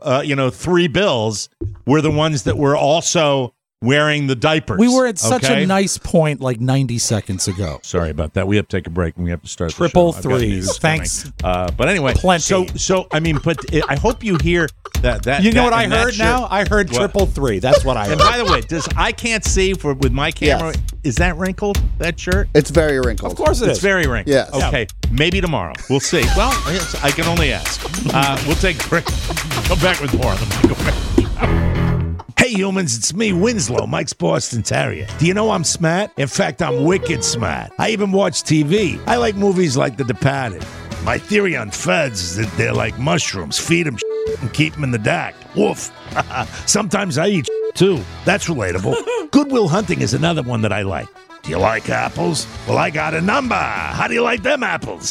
3 bills were the ones that were also wearing the diapers. We were at such okay? a nice point like 90 seconds ago. Sorry about that. We have to take a break and we have to start Triple the show. I've got threes. news Thanks. coming. But anyway, Plenty. So I mean, but I hope you hear that. You know what I and that heard shirt- now? I heard What? triple three. That's what I And heard. by the way, I can't see with my camera. Yes. Is that wrinkled? That shirt? It's very wrinkled. Of course it It's is. very wrinkled. Yes. Okay. Maybe tomorrow. We'll see. Well, I can only ask. We'll take a break. Come back with more on the Michael Barry. Hey humans, it's me, Winslow, Mike's Boston Terrier. Do you know I'm smart? In fact, I'm wicked smart. I even watch TV. I like movies like The Departed. My theory on feds is that they're like mushrooms. Feed them and keep them in the dark. Woof. Sometimes I eat too. That's relatable. Good Will Hunting is another one that I like. Do you like apples? Well, I got a number. How do you like them apples?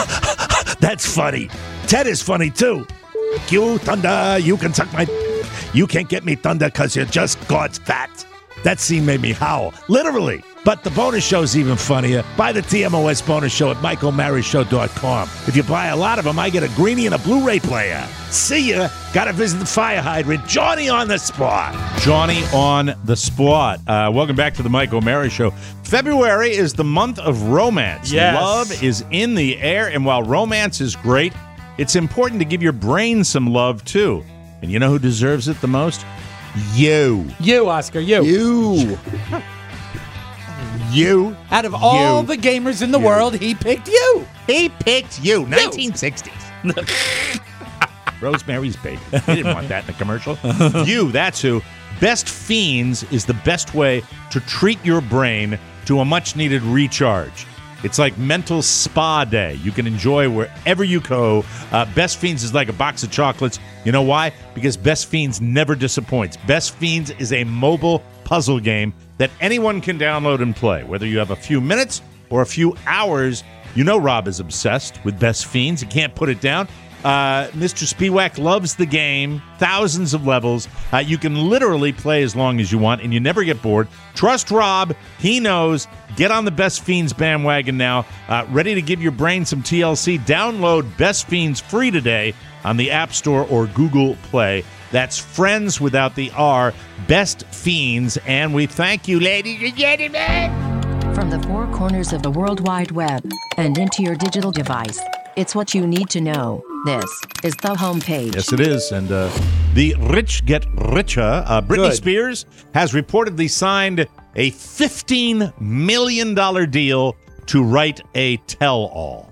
That's funny. Ted is funny too. You, Thunder, you can suck my... You can't get me, Thunder, because you're just God's fat. That scene made me howl. Literally. But the bonus show's even funnier. Buy the TMOS bonus show at MichaelMaryshow.com. If you buy a lot of them, I get a greenie and a Blu-ray player. See ya. Gotta visit the fire hydrant. Johnny on the spot. Johnny on the spot. Welcome back to the Mike O'Mara Show. February is the month of romance. Yes. Love is in the air, and while romance is great, it's important to give your brain some love, too. And you know who deserves it the most? You. You, Oscar, you. You. Out of all You. the gamers in the world, he picked you. He picked you. 1960s. Rosemary's Baby. He didn't want that in the commercial. You, that's who. Best Fiends is the best way to treat your brain to a much-needed recharge. It's like mental spa day. You can enjoy wherever you go. Best Fiends is like a box of chocolates. You know why? Because Best Fiends never disappoints. Best Fiends is a mobile puzzle game that anyone can download and play. Whether you have a few minutes or a few hours, you know Rob is obsessed with Best Fiends. He can't put it down. Mr. Spiewak loves the game. Thousands of levels. You can literally play as long as you want, and you never get bored. Trust Rob. He knows. Get on the Best Fiends bandwagon now. Ready to give your brain some TLC? Download Best Fiends free today on the App Store or Google Play. That's Friends without the R. Best Fiends. And we thank you, ladies and gentlemen. From the four corners of the World Wide Web and into your digital device, it's what you need to know. This is the homepage. Yes, it is. And the rich get richer. Britney Good. Spears has reportedly signed a $15 million deal to write a tell-all.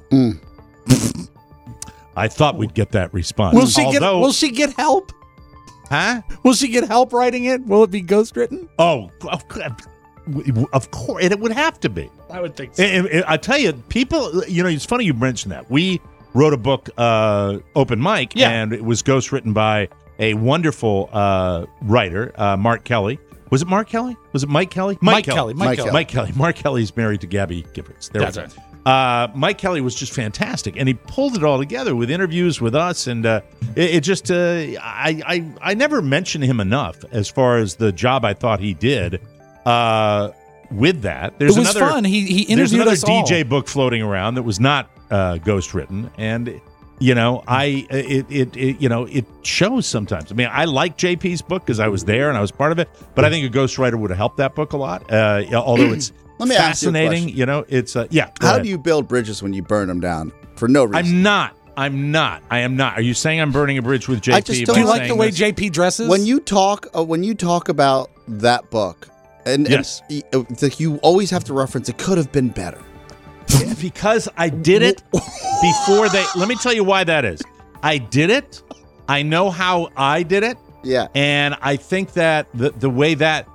I thought we'd get that response. Will she get help? Huh? Will she get help writing it? Will it be ghostwritten? Oh, of course. It would have to be. I would think so. I tell you, people, it's funny you mentioned that. We wrote a book, Open Mic, Yeah. and it was ghostwritten by a wonderful writer, Mark Kelly. Was it Mark Kelly? Was it Mike Kelly? Mike Kelly. Mike Kelly. Mike Kelly. Mark Kelly's married to Gabby Giffords. There That's we go. Mike Kelly was just fantastic, and he pulled it all together with interviews with us, and it just I never mentioned him enough as far as the job I thought he did with that. There's It was another, fun. He there's interviewed another us all. DJ book floating around that was not ghostwritten, and it shows sometimes. I mean, I like JP's book because I was there and I was part of it, but I think a ghostwriter would have helped that book a lot. Although it's Let me ask you a fascinating, question. it's go How ahead. do you build bridges when you burn them down for no reason? I am not. Are you saying I'm burning a bridge with JP? I just by don't Do you like saying the way this? JP dresses? When you talk about that book, and Yes. it's like you always have to reference it could have been better. Because I did it before they. Let me tell you why that is. I did it. I know how I did it, Yeah. and I think that the way that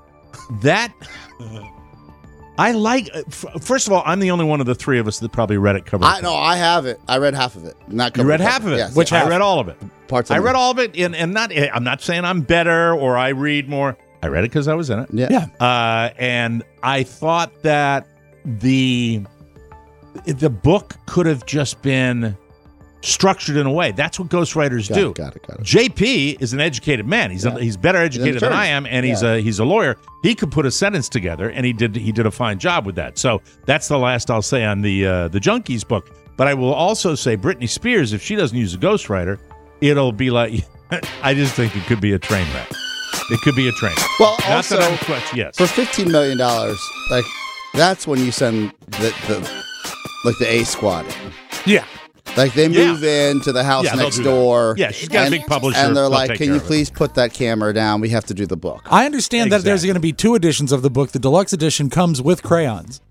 I like. First of all, I'm the only one of the three of us that probably read it cover. to I know I have it. I read half of it. Not You cover read to cover. half of it. Yes. Which I half? read all of it. Parts? I read all of it, and not. I'm not saying I'm better or I read more. I read it because I was in it. Yeah. Yeah. And I thought that the book could have just been structured in a way. That's what ghostwriters do. Got it. JP is an educated man. He's better educated than I am, and he's a lawyer. He could put a sentence together, and he did a fine job with that. So that's the last I'll say on the Junkies book. But I will also say Britney Spears, if she doesn't use a ghostwriter, it'll be like I just think it could be a train wreck. It could be a train wreck. Well, Not also that I'm clutch, yes. for $15 million, like that's when you send the A squad. yeah. Like they move into the house Yeah, they'll next do that. door. Yeah, she's got a big publisher. And they're They'll like, take "Can care you of it." please put that camera down? We have to do the book." I understand that there's Exactly. going to be 2 editions of the book. The deluxe edition comes with crayons.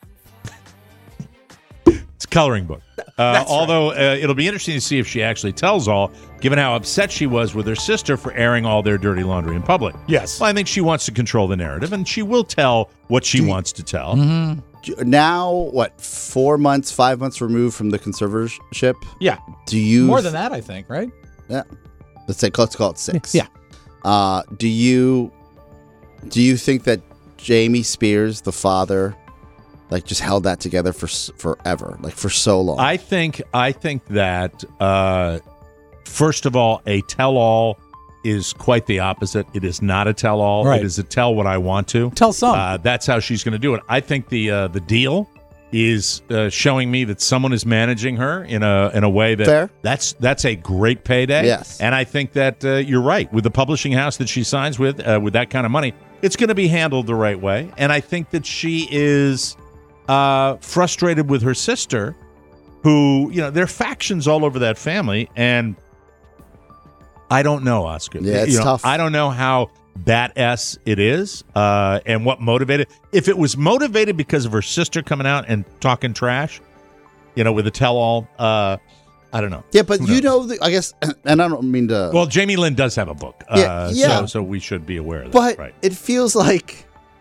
It's a coloring book. Although it'll be interesting to see if she actually tells all, given how upset she was with her sister for airing all their dirty laundry in public. Yes. Well, I think she wants to control the narrative, and she will tell what she wants to tell. Now, what? 4 months, 5 months removed from the conservatorship. Yeah. Do you More than that, I think, right? Yeah. Let's call it 6. Yeah. Do you think that Jamie Spears, the father, like just held that together for forever, like for so long? I think that first of all, a tell-all is quite the opposite. It is not a tell-all. Right. It is a tell what I want to. Tell some. That's how she's going to do it. I think the deal is showing me that someone is managing her in a way that Fair. that's a great payday. Yes. And I think that you're right with the publishing house that she signs with that kind of money. It's going to be handled the right way. And I think that she is frustrated with her sister, who there are factions all over that family, and I don't know, Oscar. Yeah, it's tough. I don't know how badass it is, and what motivated. If it was motivated because of her sister coming out and talking trash, with a tell-all, I don't know. Yeah, but Who knows? I guess, and I don't mean to. Well, Jamie Lynn does have a book, Yeah. So we should be aware of that. but Right. it feels like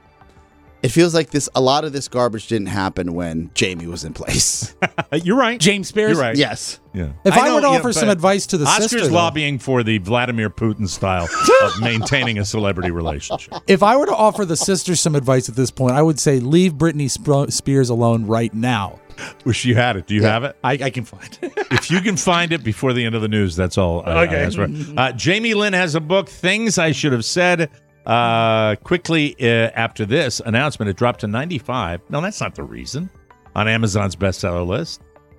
this. A lot of this garbage didn't happen when Jamie was in place. You're right. James Spears. You're right. Yes. Yeah. If I know, were to offer some but advice to the Oscar's sister, though- lobbying for the Vladimir Putin style of maintaining a celebrity relationship. If I were to offer the sister some advice at this point, I would say leave Britney Spears alone right now. Wish you had it. Do you have it? I can find it. If you can find it before the end of the news, that's all. I ask for. Jamie Lynn has a book, Things I Should Have Said. Quickly after this announcement, it dropped to 95. No, that's not the reason. On Amazon's bestseller list.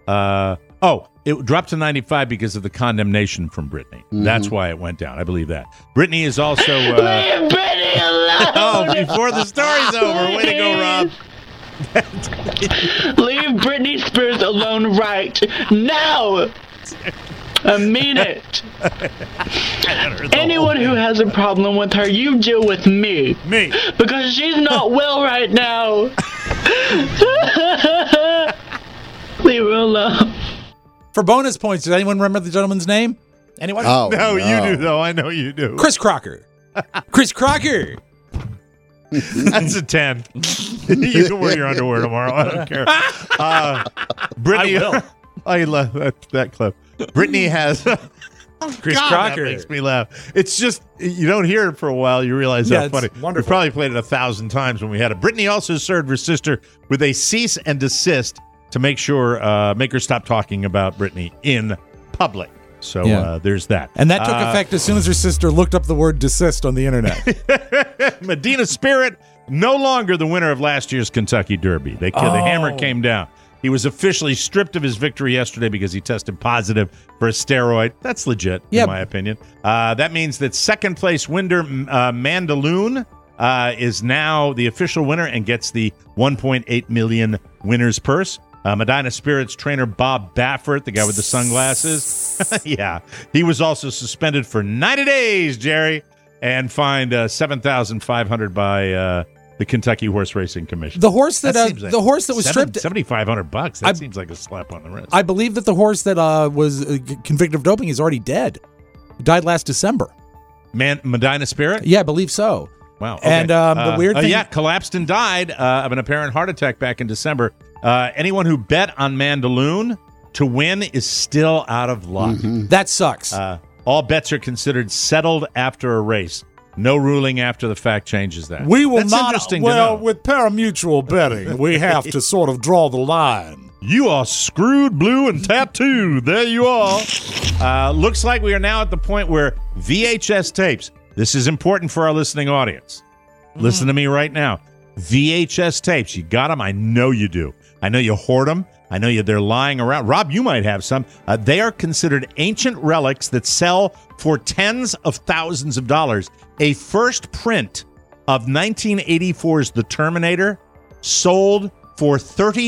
It dropped to 95 because of the condemnation from Britney. That's why it went down. I believe that. Britney is also. Leave Britney alone! Before the story's over. Way to go, Rob. Leave Britney Spears alone right now! I mean it. Anyone who has a problem with her, you deal with me. Me. Because she's not well right now. Leave her alone. For bonus points, does anyone remember the gentleman's name? Anyone? Oh, No, you do, though. I know you do. Chris Crocker. Chris Crocker. That's a 10. You can wear your underwear tomorrow. I don't care. Brittany, I will. I love that clip. Brittany has. Chris God, Crocker. That makes me laugh. It's just, you don't hear it for a while. You realize Yeah, how it's funny. wonderful. We probably played it 1,000 times when we had it. Brittany also served her sister with a cease and desist to make her stop talking about Brittany in public. So Yeah. there's that. And that took effect as soon as her sister looked up the word desist on the internet. Medina Spirit, no longer the winner of last year's Kentucky Derby. The hammer came down. He was officially stripped of his victory yesterday because he tested positive for a steroid. That's legit, in my opinion. That means that second place winner Mandaloon is now the official winner and gets the $1.8 million winner's purse. Medina Spirit's trainer Bob Baffert, the guy with the sunglasses, yeah, he was also suspended for 90 days, Jerry, and fined $7,500 by the Kentucky Horse Racing Commission. The horse that, seems like the horse that was stripped. $7,500. That seems like a slap on the wrist. I believe that the horse that was convicted of doping is already dead. He died last December. Medina Spirit? Yeah, I believe so. Wow. Okay. And the weird thing, collapsed and died of an apparent heart attack back in December. Anyone who bet on Mandaloon to win is still out of luck. that sucks. All bets are considered settled after a race. No ruling after the fact changes that. We will That's not. interesting to Well, know. with parimutuel betting, we have to sort of draw the line. You are screwed, blue, and tattooed. There you are. Looks like we are now at the point where VHS tapes. This is important for our listening audience. Listen to me right now. VHS tapes. You got them? I know you do. I know you hoard them. I know they're lying around. Rob, you might have some. They are considered ancient relics that sell for tens of thousands of dollars. A first print of 1984's The Terminator sold for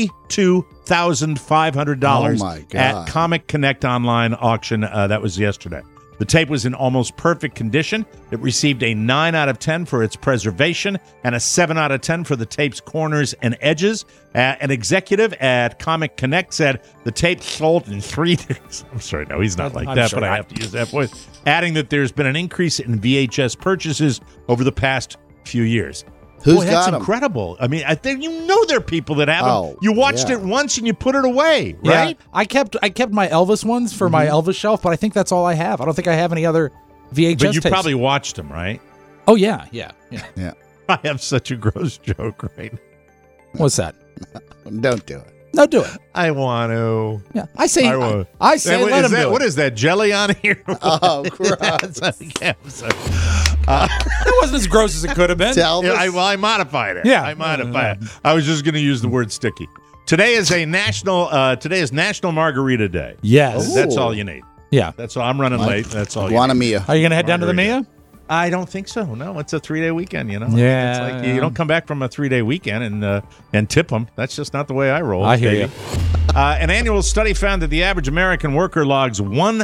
$32,500 Oh, my God. at Comic Connect online auction. That was yesterday. The tape was in almost perfect condition. It received a 9 out of 10 for its preservation and a 7 out of 10 for the tape's corners and edges. An executive at Comic Connect said the tape sold in 3 days. I'm sorry, no, he's not like I'm that, sure but I have to use that voice. Adding that there's been an increase in VHS purchases over the past few years. Who's Boy, that's got 'em? incredible. I mean, I think there are people that have Oh, them. You watched yeah. it once and you put it away, right? Yeah, I kept my Elvis ones for my Elvis shelf, but I think that's all I have. I don't think I have any other VHS But you tapes. probably watched them, right? Oh yeah. I have such a gross joke right now. What's that? Don't do it. No, do it. I want to. Yeah, I say. I won't. I say let him do What it. is that, jelly on here? Oh, gross. Yeah, sorry. That wasn't as gross as it could have been. Tell Yeah, us. I modified it. Yeah. I modified it. I was just going to use the word sticky. Today is National Margarita Day. Yes. Ooh. That's all you need. Yeah. That's all. I'm running late. That's all you need. Guanamia. Are you gonna head down to the Margarita. Mia? I don't think so. No, it's a 3-day weekend. You know. Yeah. It's like you don't come back from a 3-day weekend and tip them. That's just not the way I roll. I hear baby. An annual study found that the average American worker logs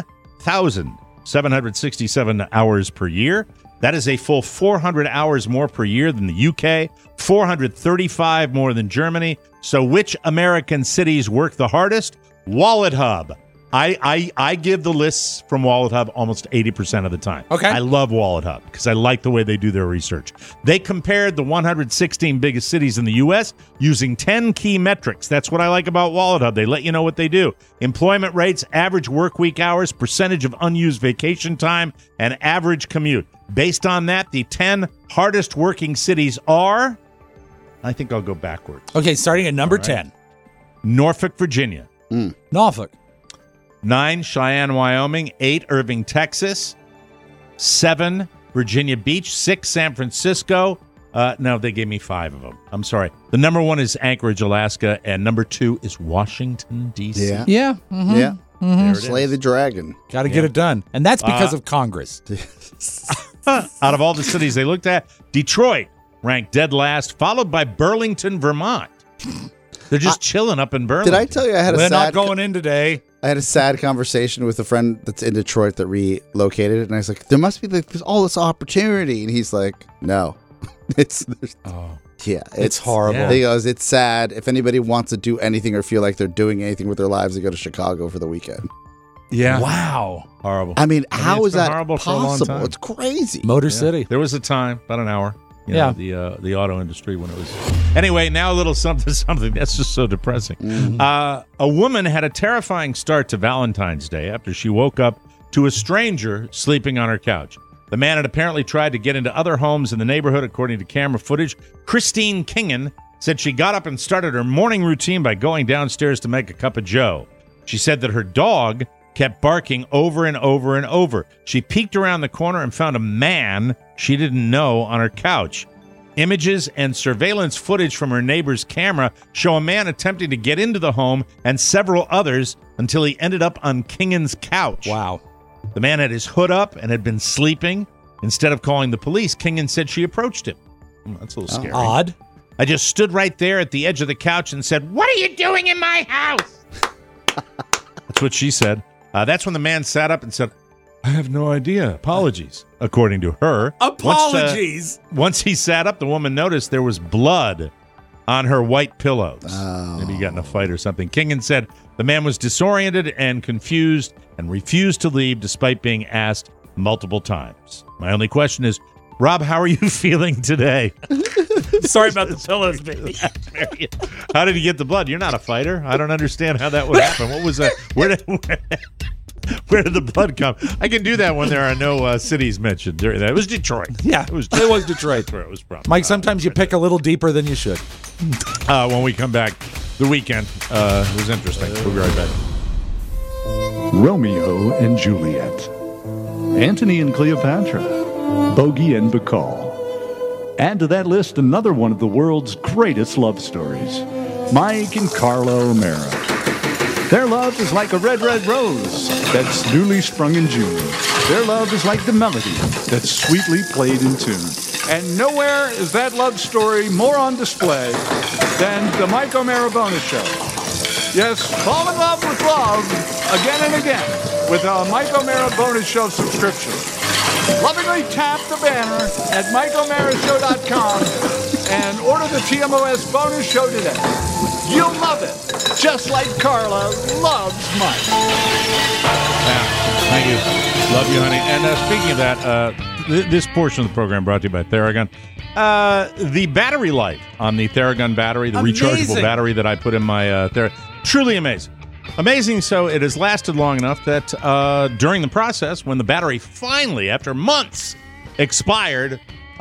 1,767 hours per year. That is a full 400 hours more per year than the UK, 435 more than Germany. So which American cities work the hardest? Wallet Hub. I give the lists from Wallet Hub almost 80% of the time. Okay. I love Wallet Hub because I like the way they do their research. They compared the 116 biggest cities in the U.S. using 10 key metrics. That's what I like about Wallet Hub. They let you know what they do. Employment rates, average work week hours, percentage of unused vacation time, and average commute. Based on that, the 10 hardest working cities are, I think I'll go backwards. Okay, starting at number 10. Norfolk, Virginia. Norfolk. 9, Cheyenne, Wyoming. 8, Irving, Texas. 7, Virginia Beach. 6, San Francisco. No, they gave me 5 of them. I'm sorry. The number 1 is Anchorage, Alaska, and number 2 is Washington, D.C. Yeah. Yeah. Mm-hmm. Yeah. There it Slay is. the dragon. Got to get it done. And that's because of Congress. Out of all the cities they looked at, Detroit ranked dead last, followed by Burlington, Vermont. They're just chilling up in Burlington. Did I tell you I had a We're sad not going in today. I had a sad conversation with a friend that's in Detroit that relocated, and I was like, there must be like, there's all this opportunity. And he's like, no. It's horrible. Yeah. He goes, it's sad. If anybody wants to do anything or feel like they're doing anything with their lives, they go to Chicago for the weekend. Yeah. Wow. Horrible. I mean, how it's is been that horrible for a long possible? time. It's crazy. Motor City. There was a time, about an hour. Yeah. The auto industry when it was. Anyway, now a little something. That's just so depressing. A woman had a terrifying start to Valentine's Day after she woke up to a stranger sleeping on her couch. The man had apparently tried to get into other homes in the neighborhood, according to camera footage. Christine Kingen said she got up and started her morning routine by going downstairs to make a cup of joe. She said that her dog kept barking over and over and over. She peeked around the corner and found a man she didn't know on her couch. Images and surveillance footage from her neighbor's camera show a man attempting to get into the home and several others until he ended up on Kingen's couch. Wow. The man had his hood up and had been sleeping. Instead of calling the police, Kingen said she approached him. That's a little scary. Odd. I just stood right there at the edge of the couch and said, "What are you doing in my house?" That's what she said. That's when the man sat up and said, "I have no idea. Apologies," according to her. Apologies. Once he sat up, the woman noticed there was blood on her white pillows. Maybe he got in a fight or something. Kingen said the man was disoriented and confused and refused to leave despite being asked multiple times. My only question is, Rob, how are you feeling today? Sorry about the pillows, baby. How did he get the blood? You're not a fighter. I don't understand how that would happen. What was that? Where did the blood come? I can do that when there are no cities mentioned. It was Detroit. Yeah, it was Detroit. where it was from. Mike, sometimes you pick a little deeper than you should. When we come back, the weekend was interesting. We'll be right back. Romeo and Juliet, Antony and Cleopatra, Bogey and Bacall. Add to that list another one of the world's greatest love stories, Mike and Carla O'Mara. Their love is like a red, red rose that's newly sprung in June. Their love is like the melody that's sweetly played in tune. And nowhere is that love story more on display than the Mike O'Mara Bonus Show. Yes, fall in love with love again and again with a Mike O'Mara Bonus Show subscription. Lovingly tap the banner at MikeO'MaraShow.com and order the TMOS Bonus Show today. You'll love it, just like Carla loves Mike. Yeah, thank you. Love you, honey. And speaking of that, this portion of the program brought to you by Theragun. The battery life on the Theragun battery, the rechargeable battery that I put in my truly amazing. Amazing, so it has lasted long enough that during the process, when the battery finally, after months, expired,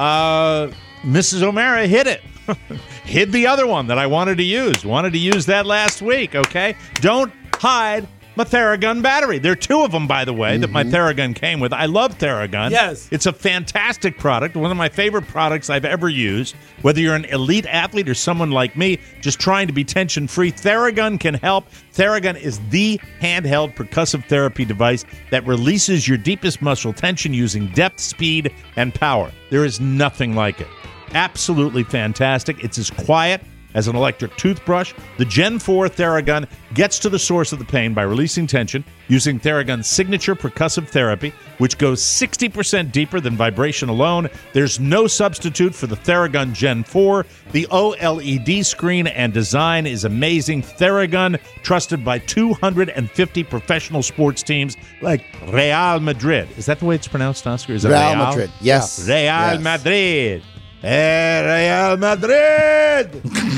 Mrs. O'Mara hid it. Hid the other one that I wanted to use. Wanted to use that last week, okay? Don't hide my Theragun battery. There are two of them, by the way, that my Theragun came with. I love Theragun. Yes. It's a fantastic product, one of my favorite products I've ever used. Whether you're an elite athlete or someone like me just trying to be tension-free, Theragun can help. Theragun is the handheld percussive therapy device that releases your deepest muscle tension using depth, speed, and power. There is nothing like it. Absolutely fantastic. It's as quiet as an electric toothbrush. The Gen 4 Theragun gets to the source of the pain by releasing tension using Theragun's signature percussive therapy, which goes 60% deeper than vibration alone. There's no substitute for the Theragun Gen 4. The OLED screen and design is amazing. Theragun, trusted by 250 professional sports teams like Real Madrid. Is that the way it's pronounced, Oscar? Is that Real Madrid, yes. Real Yes. Madrid. Real Madrid!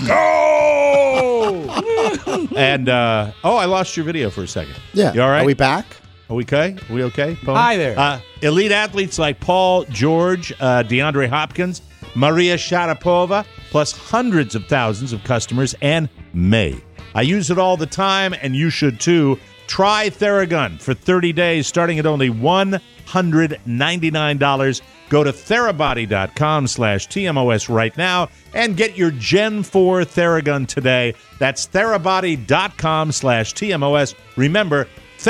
Go! And, I lost your video for a second. Yeah. You all right? Are we back? Are we okay? Are we okay, Pony? Hi there. Elite athletes like Paul George, DeAndre Hopkins, Maria Sharapova, plus hundreds of thousands of customers, and May. I use it all the time, and you should too. Try Theragun for 30 days, starting at only $199. Go to therabody.com/TMOS right now and get your Gen 4 Theragun today. That's therabody.com/TMOS. Remember,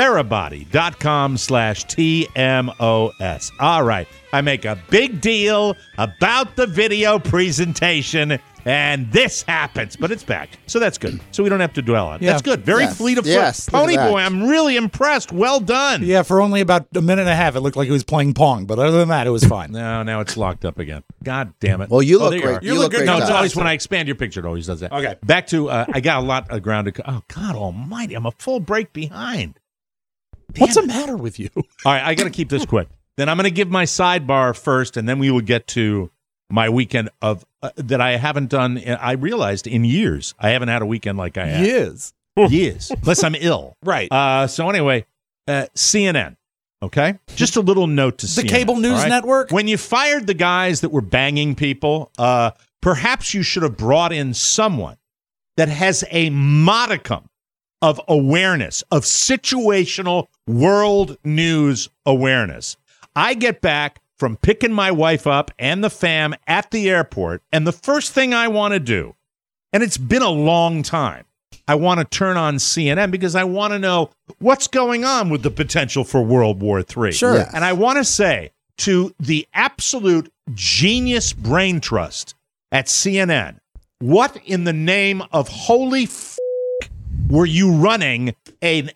therabody.com/TMOS. All right. I make a big deal about the video presentation. and this happens, but it's back. So that's good. So we don't have to dwell on it. Yeah. That's good. Very Yes. fleet of foot. Yes, look at Pony that. Boy, I'm really impressed. Well done. Yeah, for only about a minute and a half, it looked like he was playing Pong. But other than that, it was fine. No, now it's locked up again. God damn it. Well, you look there great. are. You look great. No, it's Josh. always when I expand your picture, it always does that. Okay. Back to, I got a lot of ground to co- Oh, God almighty. I'm a full break behind. What's the matter with you? All right, I got to keep this quick. Then I'm going to give my sidebar first, and then we will get to my weekend of that I haven't done. I realized in years I haven't had a weekend like I had. Yes. Years, unless I'm ill. Right. So anyway, CNN. Okay, just a little note to The CNN, cable news all right? network? When you fired the guys that were banging people, perhaps you should have brought in someone that has a modicum of awareness, of situational world news awareness. I get back from picking my wife up and the fam at the airport, and the first thing I want to do, and it's been a long time, I want to turn on CNN because I want to know what's going on with the potential for World War III. Sure. Yes. And I want to say to the absolute genius brain trust at CNN, what in the name of holy were you running an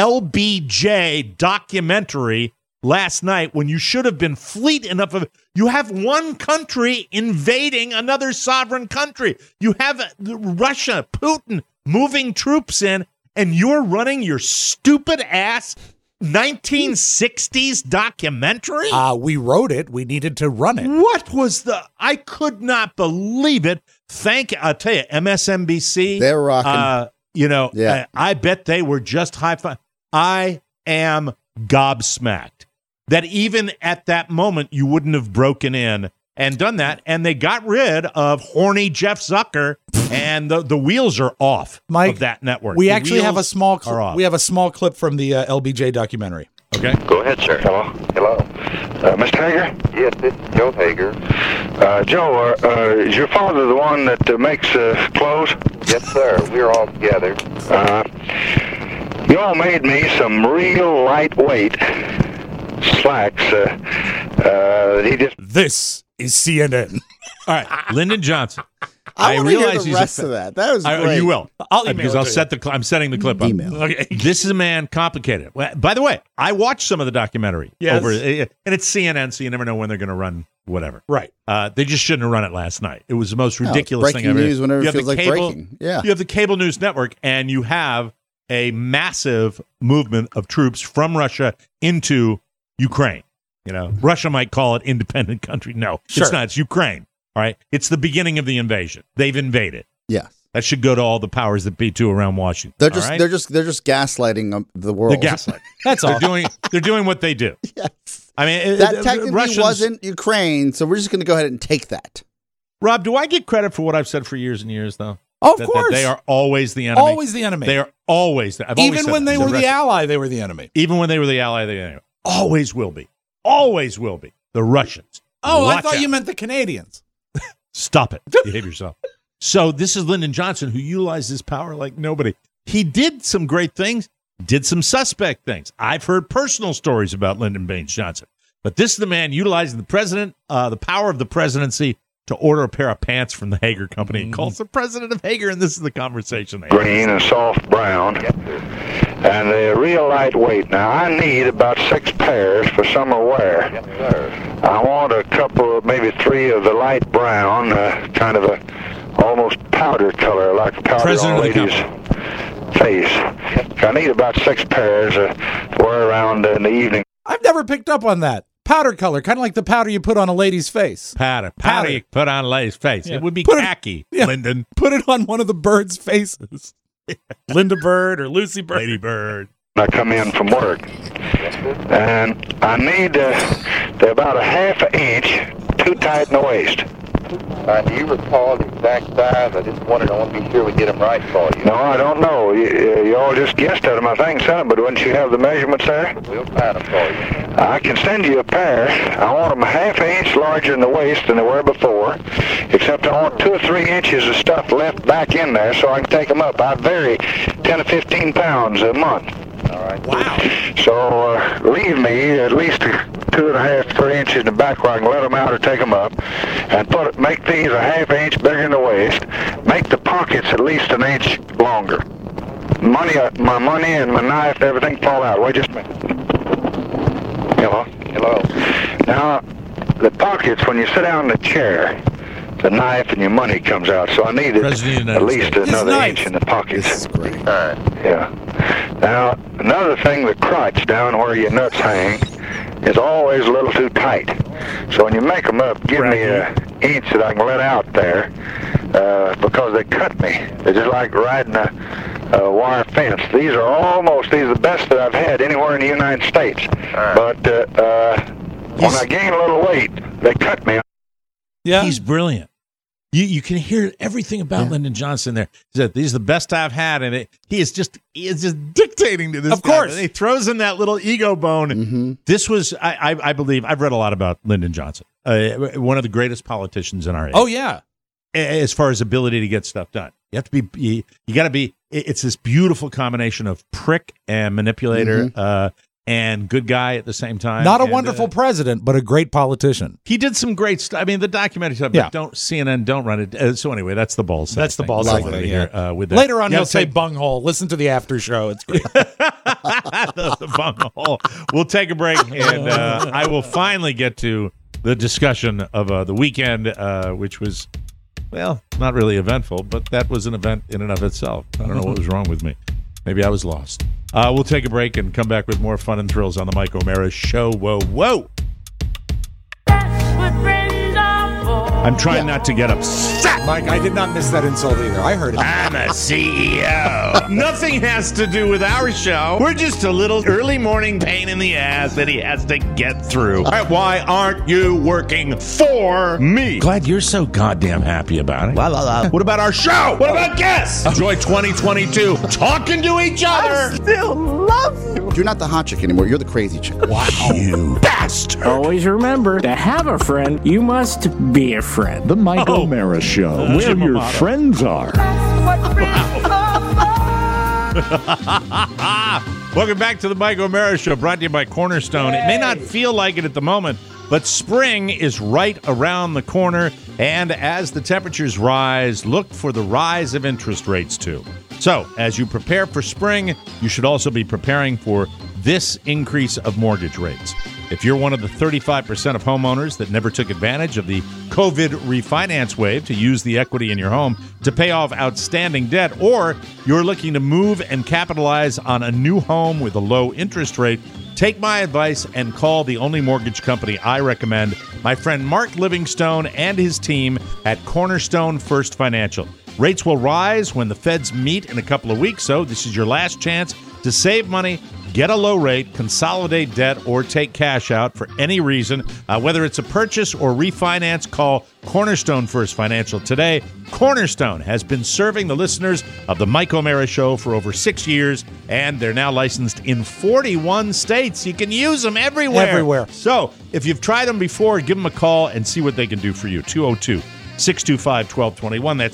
LBJ documentary last night when you should have been fleet enough of you have one country invading another sovereign country. You have Russia, Putin moving troops in, and you're running your stupid ass 1960s documentary? We wrote it. We needed to run it. What was I could not believe it. I'll tell you, MSNBC. They're rocking. Yeah. I bet they were just high five. I am gobsmacked that even at that moment you wouldn't have broken in and done that, and they got rid of horny Jeff Zucker, and the wheels are off Mike, of that network. We The actually have a wheels small are off. we have a small clip from the LBJ documentary. Okay. Go ahead, sir. Hello. Mr. Hager? Yes, this is Joe Hager. Joe, is your father the one that makes clothes? Yes, sir. We're all together. You all made me some real lightweight slacks. He just... This is CNN. All right, Lyndon Johnson. I want to hear realize the he's rest of that. That was great. You will. I'll email because it I'll to set I'm setting the clip up. Email. Okay. This is a man complicated. Well, by the way, I watched some of the documentary. Yes. And it's CNN, so you never know when they're going to run whatever. Right. They just shouldn't have run it last night. It was the most ridiculous thing breaking ever. news whenever You it have feels the like breaking. Yeah. You have the cable news network, and you have a massive movement of troops from Russia into Ukraine. Russia might call it independent country. No, Sure. it's not. It's Ukraine. All right. It's the beginning of the invasion. They've invaded. Yes. That should go to all the powers that be too around Washington. They're all just right? they're just gaslighting the world. They're gaslighting. That's all. They're doing what they do. Yes. I mean, That technically Russians, wasn't Ukraine, so we're just going to go ahead and take that. Rob, do I get credit for what I've said for years and years, though? Of that course. they are always the enemy. Always the enemy. They are always. I've always Even said when that. they were the ally, they were the enemy. Even when they were the ally, they were the enemy. Always will be. Always will be. The Russians. Oh, I Watch thought out. you meant the Canadians. Stop it. Behave yourself. So this is Lyndon Johnson, who utilized his power like nobody. He did some great things, did some suspect things. I've heard personal stories about Lyndon Baines Johnson. But this is the man utilizing the power of the presidency to order a pair of pants from the Hager Company and calls the president of Hager, and this is the conversation they have. green and soft brown, and they're real lightweight. Now, I need about 6 pairs for summer wear. Yes, sir. I want a couple, maybe 3 of the light brown, kind of a almost powder color, like a powder President on a of the lady's face. I need about 6 pairs to wear around in the evening. I've never picked up on that. Powder color, kind of like the powder you put on a lady's face. Powder Powder. you put on a lady's face. Yeah. It would be Put it- khaki, yeah. Lyndon. Put it on one of the birds' faces. Linda Bird or Lucy Bird. Lady Bird. I come in from work, and I need they're about a ½ inch too tight in the waist. Do you recall the exact size? I just wanted to be sure we get them right for you. No, I don't know. You all just guessed at them, I think, son, but wouldn't you have the measurements there? We'll find them for you. I can send you a pair. I want them a ½ inch larger in the waist than they were before, except I want 2 or 3 inches of stuff left back in there so I can take them up. I vary 10 to 15 pounds a month. All right. Wow. So leave me at least 2.5, 3 inches in the back where I can let them out or take them up, and make these a 1/2 inch bigger in the waist. Make the pockets at least 1 inch longer. My money and my knife and everything fall out. Wait just a minute. Hello? Hello. Now, the pockets, when you sit down in the chair, the knife and your money comes out. So I need at least another inch in the pockets. This is great. All right. Yeah. Now, another thing, the crotch down where your nuts hang is always a little too tight. So when you make them up, give me an inch that I can let out there, because they cut me. They're just like riding a wire fence. These are the best that I've had anywhere in the United States. Right. But when I gain a little weight, they cut me. Yeah. He's brilliant. You can hear everything about Lyndon Johnson there. He said, "These are the best I've had," and he is just dictating to this. Of course, and he throws in that little ego bone. Mm-hmm. This was, I believe, I've read a lot about Lyndon Johnson, one of the greatest politicians in our age. Oh yeah, as far as ability to get stuff done, you have to be. You got to be. It's this beautiful combination of prick and manipulator. And good guy at the same time. Not a wonderful president, but a great politician. He did some great stuff. I mean, the documentary stuff, but CNN, don't run it. So anyway, that's the ball sack. That's the ball sack thing. Here, with that. Later on, he'll say bunghole. Listen to the after show. It's great. the bunghole. We'll take a break, and I will finally get to the discussion of the weekend, which was, well, not really eventful, but that was an event in and of itself. I don't know what was wrong with me. Maybe I was lost. We'll take a break and come back with more fun and thrills on the Mike O'Mara Show. Whoa, whoa. I'm trying not to get upset. Mike, I did not miss that insult either. I heard it. I'm a CEO. Nothing has to do with our show. We're just a little early morning pain in the ass that he has to get through. Why aren't you working for me? Glad you're so goddamn happy about it. What about our show? What about guests? Enjoy 2022 talking to each other. I still love you. You're not the hot chick anymore. You're the crazy chick. Wow. You bastard. Always remember, to have a friend, you must be a friend. The Mike O'Mara Show, where your friends are. Welcome back to the Mike O'Mara Show, brought to you by Cornerstone. It may not feel like it at the moment, but spring is right around the corner, and as the temperatures rise, look for the rise of interest rates too. So, as you prepare for spring, you should also be preparing for this increase of mortgage rates. If you're one of the 35% of homeowners that never took advantage of the COVID refinance wave to use the equity in your home to pay off outstanding debt, or you're looking to move and capitalize on a new home with a low interest rate, take my advice and call the only mortgage company I recommend, my friend Mark Livingstone and his team at Cornerstone First Financial. Rates will rise when the Feds meet in a couple of weeks, so this is your last chance to save money, get a low rate, consolidate debt, or take cash out for any reason. Whether it's a purchase or refinance, call Cornerstone First Financial today. Cornerstone has been serving the listeners of the Mike O'Mara Show for over 6 years, and they're now licensed in 41 states. You can use them everywhere. Everywhere. So if you've tried them before, give them a call and see what they can do for you. 202-625-1221. That's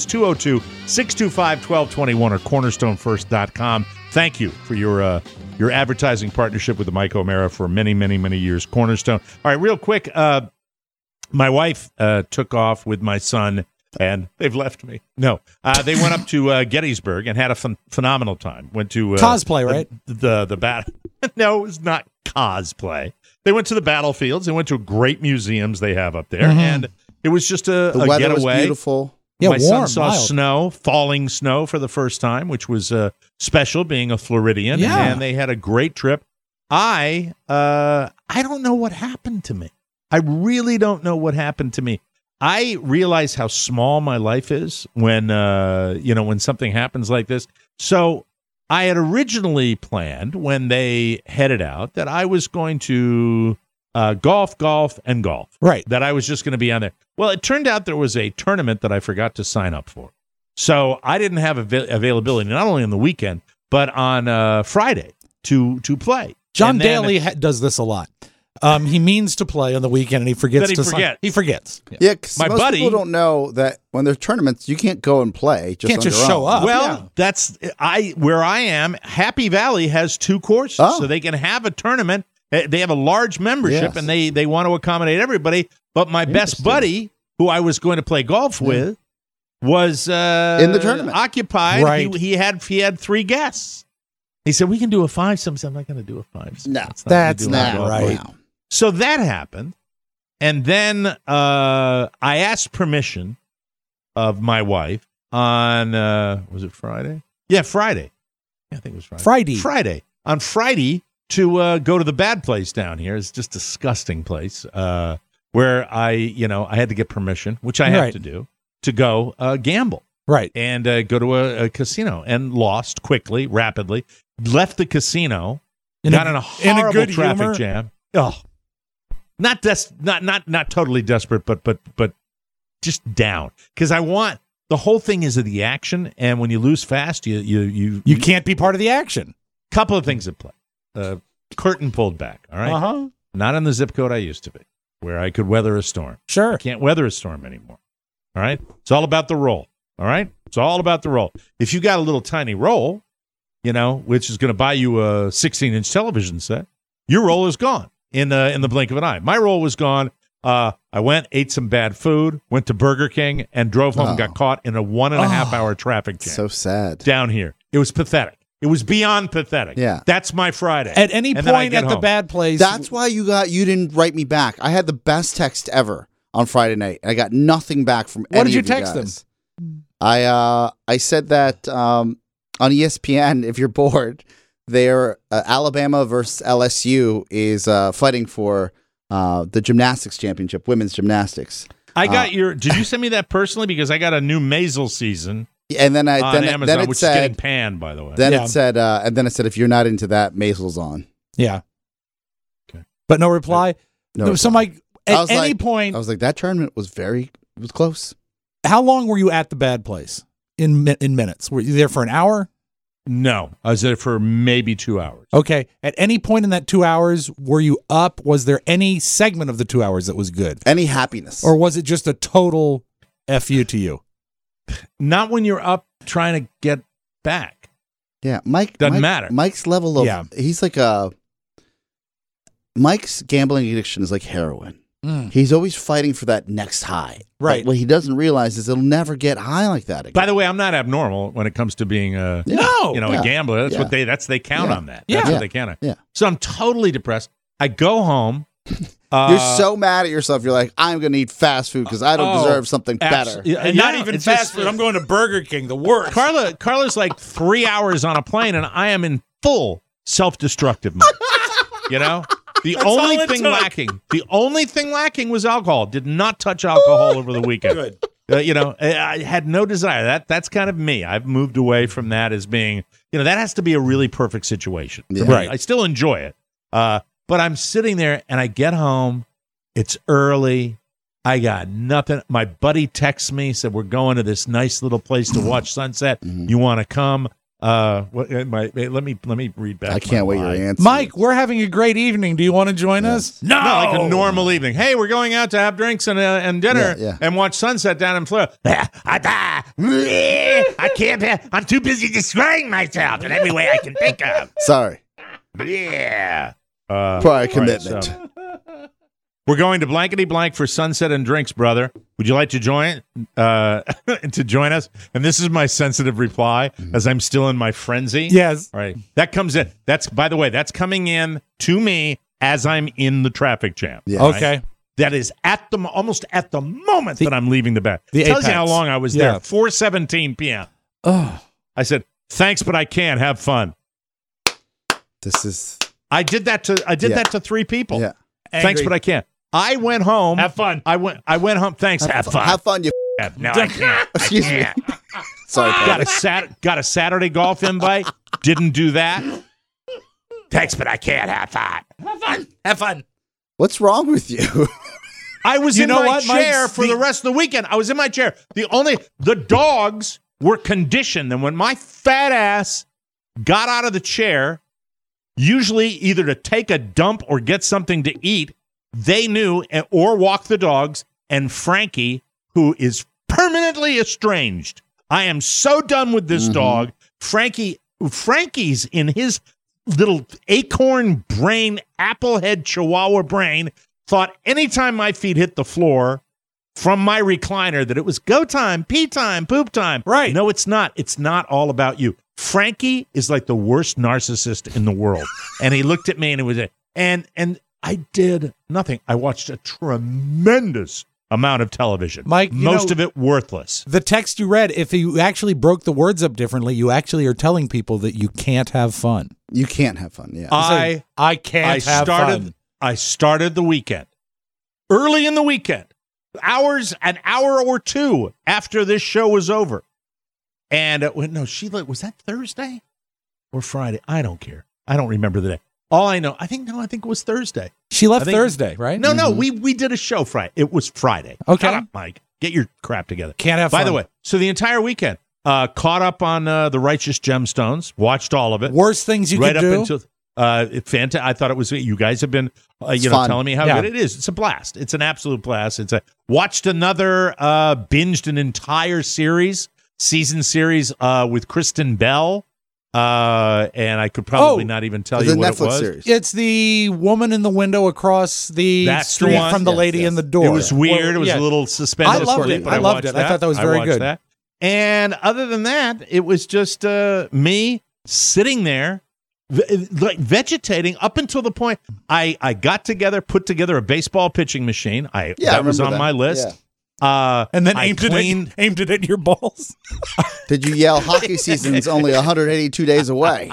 202-625-1221 or cornerstonefirst.com. Thank you for your advertising partnership with the Mike O'Mara for many, many, many years. Cornerstone. All right, real quick. My wife took off with my son, and they've left me. No, they went up to Gettysburg and had a phenomenal time. Went to cosplay, right? The battle. No, it was not cosplay. They went to the battlefields. They went to great museums they have up there, and it was just a weather getaway. was beautiful. Yeah, my warm, son saw mild. falling snow for the first time, which was special, being a Floridian. Yeah. And they had a great trip. I don't know what happened to me. I really don't know what happened to me. I realize how small my life is when when something happens like this. So I had originally planned when they headed out that I was going to golf, and golf. Right. That I was just going to be on there. Well, it turned out there was a tournament that I forgot to sign up for. So I didn't have availability, not only on the weekend, but on Friday to play. John And then- Daly does this a lot. He means to play on the weekend, and he forgets to sign. He forgets. Yeah, because My most buddy- people don't know that when there's tournaments, you can't go and play. Just Can't on just your show own. up. Well, that's where I am. Happy Valley has 2 courses, so they can have a tournament. They have a large membership, Yes. and they want to accommodate everybody. But my best buddy, who I was going to play golf with, was in the tournament, occupied. Right. He had 3 guests. He said, "We can do a 5-some." I'm not going to do a 5-some. No, that's not not right. No. So that happened, and then I asked permission of my wife on was it Friday? Yeah, Friday. Yeah, I think it was Friday. Friday. On Friday to go to the bad place down here. It's just a disgusting place where I had to get permission, which I have to do, to go gamble. Right. And go to a casino, and lost quickly, rapidly. Left the casino, got in a horrible good traffic humor. jam. Oh, not totally desperate, but just down, because I want the whole thing is the action, and when you lose fast, you can't be part of the action. Couple of things at play. Curtain pulled back. All right, not in the zip code I used to be, where I could weather a storm. Sure, I can't weather a storm anymore. All right, it's all about the roll. All right, it's all about the roll. If you got a little tiny roll, which is going to buy you a 16-inch television set, your roll is gone in the blink of an eye. My roll was gone. I went, ate some bad food, went to Burger King, and drove home and got caught in a 1.5 hour traffic jam. So sad. Down here. It was pathetic. It was beyond pathetic. Yeah. That's my Friday. At any And then I point get at the home. bad place, That's why you didn't write me back. I had the best text ever on Friday night, and I got nothing back from any What did you of text guys. I said that on ESPN, if you're bored, they're Alabama versus LSU is fighting for the gymnastics championship, women's gymnastics. I got Did you send me that personally? Because I got a new Maisel season. And then on Amazon, then it which said, is getting panned, by the way. Then it said, if you're not into that, Maisel's on. Yeah. Okay. But no reply. No So, reply. Mike, at any point, I was like, that tournament was close. how long were you at the bad place in minutes? Were you there for an hour? No, I was there for maybe 2 hours. Okay. At any point in that 2 hours, were you up? Was there any segment of the 2 hours that was good? Any happiness? Or was it just a total FU to you? Not when you're up trying to get back. Yeah, Mike Doesn't matter. Mike's level of he's like Mike's gambling addiction is like heroin. He's always fighting for that next high. Right. But what he doesn't realize is he'll never get high like that again. By the way, I'm not abnormal when it comes to being a gambler. That's what they count on that. That's what they count on. Yeah. So I'm totally depressed. I go home. You're so mad at yourself. You're like, I'm going to eat fast food because I don't deserve something better. And not even fast food. I'm going to Burger King, the worst. Carla's like 3 hours on a plane, and I am in full self-destructive mode. The only thing lacking was alcohol. Did not touch alcohol over the weekend. Good. I had no desire. That's kind of me. I've moved away from that as being, that has to be a really perfect situation. For me. Right. I still enjoy it. But I'm sitting there and I get home. It's early. I got nothing. My buddy texts me, said, we're going to this nice little place to watch sunset. You want to come? Let me read back. I can't wait your answer. Mike, we're having a great evening. Do you want to join us? No, like a normal evening. Hey, we're going out to have drinks and dinner and watch sunset down in Florida. I can't. I'm too busy destroying myself in every way I can think of. Sorry. Yeah. Prior commitment. Right, so we're going to blankety blank for sunset and drinks, brother. Would you like to join us? And this is my sensitive reply, as I'm still in my frenzy. Yes. All right. That comes in. That's, by the way, that's coming in to me as I'm in the traffic jam. Yeah. Right? Okay. That is almost at the moment that I'm leaving the bed. The Tells you apex. how long I was there. 4:17 p.m. Oh. I said, thanks, but I can't. Have fun. I did that to 3 people. Yeah. Thanks, Angry. but I can't. I went home. Have fun. I went home. Thanks. Have fun. Have fun, you. No, I can't. Excuse me. Sorry, Got a Saturday golf invite. Didn't do that. Thanks, but I can't. Have fun. Have fun. What's wrong with you? I was in know my what, chair Mike? for the rest of the weekend. I was in my chair. The dogs were conditioned, and when my fat ass got out of the chair, usually either to take a dump or get something to eat. They knew, or walk the dogs. And Frankie, who is permanently estranged. I am so done with this dog. Frankie's in his little acorn brain, applehead chihuahua brain, thought anytime my feet hit the floor from my recliner that it was go time, pee time, poop time. Right. No, it's not. It's not all about you. Frankie is like the worst narcissist in the world. And he looked at me and it was and I did nothing. I watched a tremendous amount of television. Mike, most of it worthless. The text you read, if you actually broke the words up differently, you actually are telling people that you can't have fun. You can't have fun, yeah. I can't have fun. I started the weekend. Early in the weekend. An hour or two after this show was over. And was that Thursday or Friday? I don't care. I don't remember the day. All I know, I think it was Thursday. She left Thursday, right? No, we did a show Friday. It was Friday. Okay. Shut up, Mike. Get your crap together. Can't have fun. By the way, so the entire weekend, caught up on The Righteous Gemstones, watched all of it. Worst things you could do? Fantastic. I thought it was, you guys have been, telling me how good it is. It's a blast. It's an absolute blast. Watched another, binged an entire season series with Kristen Bell. And I could probably not even tell you what Netflix it was. Series. It's the woman in the window across the street from the lady in the door. It was weird. It was a little suspended. I loved it. But I loved it. I thought that was very good. That. And other than that, it was just me sitting there, like vegetating up until the point I put together a baseball pitching machine. That was on my list. Yeah. And then aimed it at your balls. Did you yell, hockey season's only 182 days away?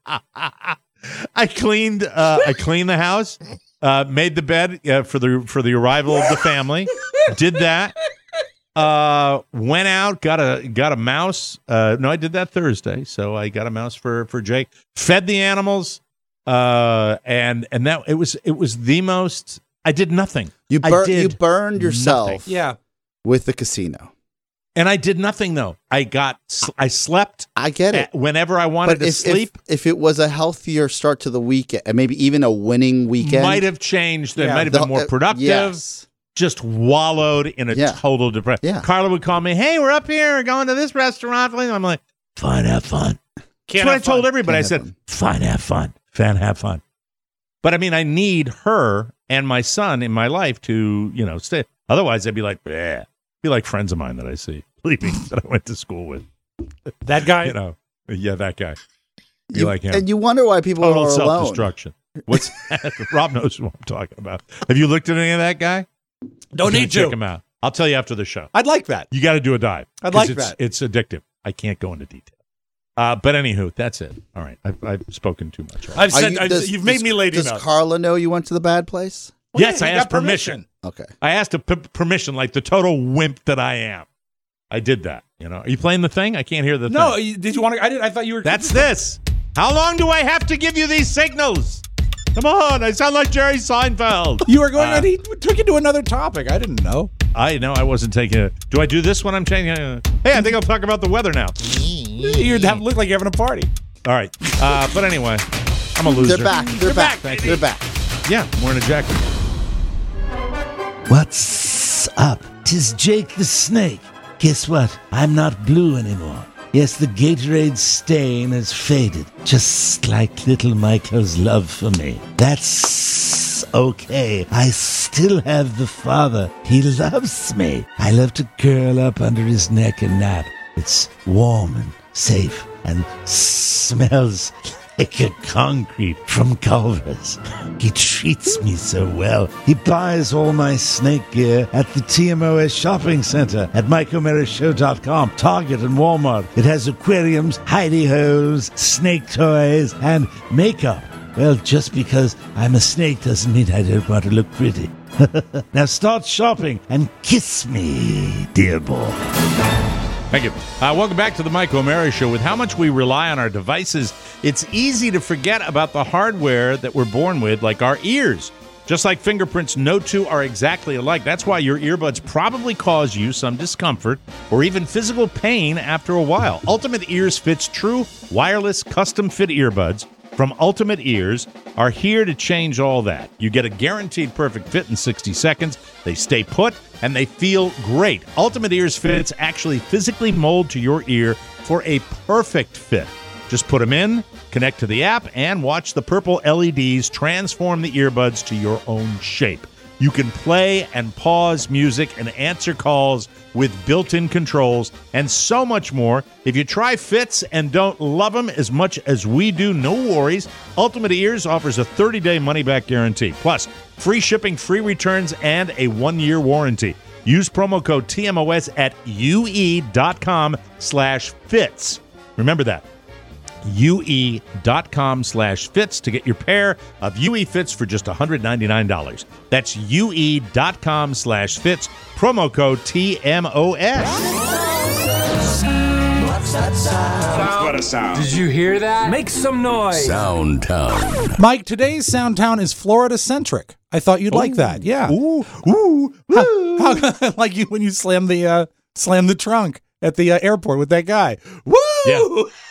I cleaned the house, made the bed for the arrival of the family. Did that. Went out, got a mouse. No, I did that Thursday, so I got a mouse for Jake. Fed the animals, and that it was the most. I did nothing. You burned yourself. Nothing. Yeah. With the casino. And I did nothing though. I slept. I get it. Whenever I wanted to sleep. If it was a healthier start to the weekend, and maybe even a winning weekend, might have changed. It might have been more productive. Yes. Just wallowed in a total depression. Yeah. Carla would call me, "Hey, we're up here. We're going to this restaurant." I'm like, "Fine, have fun." That's what I told everybody. I said, "Fine, have fun. Fun, have fun." But I mean, I need her and my son in my life to, stay. Otherwise, I'd be like, bleh. Be like friends of mine that I see, leaving that I went to school with. That guy? Yeah, that guy. You like him. And you wonder why people Total are alone. self-destruction. What's that? Rob knows what I'm talking about. Have you looked at any of that guy? Don't need to. Check him out. I'll tell you after the show. I'd like that. You got to do a dive. I'd like that. It's addictive. I can't go into detail. But anywho, that's it. All right. I've spoken too much. You've made me late enough. Does Carla know you went to the bad place? Well, yes, I asked permission. Okay. I asked permission like the total wimp that I am. I did that. Are you playing the thing? I can't hear the thing. No, did you want to? I thought you were. That's this. How long do I have to give you these signals? Come on. I sound like Jerry Seinfeld. You were going, he took you to another topic. I didn't know. I know. I wasn't taking it. Do I do this when I'm changing? Hey, I think I'll talk about the weather now. You'd look like you're having a party. All right. But anyway, I'm a loser. They're back. They're back. They're back. Yeah, I'm wearing a jacket. What's up? 'Tis Jake the Snake. Guess what? I'm not blue anymore. Yes, the Gatorade stain has faded, just like little Michael's love for me. That's okay. I still have the father. He loves me. I love to curl up under his neck and nap. It's warm and safe and smells like a concrete from Culver's. He treats me so well. He buys all my snake gear at the TMOS shopping center at MikeO'MaraShow.com, Target and Walmart. It has aquariums, hidey holes, snake toys, and makeup. Well, just because I'm a snake doesn't mean I don't want to look pretty. Now start shopping and kiss me, dear boy. Thank you. Welcome back to the Mike O'Mara Show. With how much we rely on our devices, it's easy to forget about the hardware that we're born with, like our ears. Just like fingerprints, no two are exactly alike. That's why your earbuds probably cause you some discomfort or even physical pain after a while. Ultimate Ears fits true wireless custom-fit earbuds from Ultimate Ears are here to change all that. You get a guaranteed perfect fit in 60 seconds. They stay put, and they feel great. Ultimate Ears fits actually physically mold to your ear for a perfect fit. Just put them in, connect to the app, and watch the purple LEDs transform the earbuds to your own shape. You can play and pause music and answer calls with built-in controls and so much more. If you try Fits and don't love them as much as we do, no worries. Ultimate Ears offers a 30-day money-back guarantee, plus free shipping, free returns, and a 1-year warranty. Use promo code TMOS at ue.com/fits. Remember that. ue.com/fits to get your pair of UE Fits for just $199. That's ue.com/fits, promo code TMOS. What a sound. Did you hear that? Make some noise. Soundtown. Mike, today's Soundtown is Florida-centric. I thought you'd like that. Yeah. Ooh. How, like you when you slam the trunk at the airport with that guy. Woo! Yeah.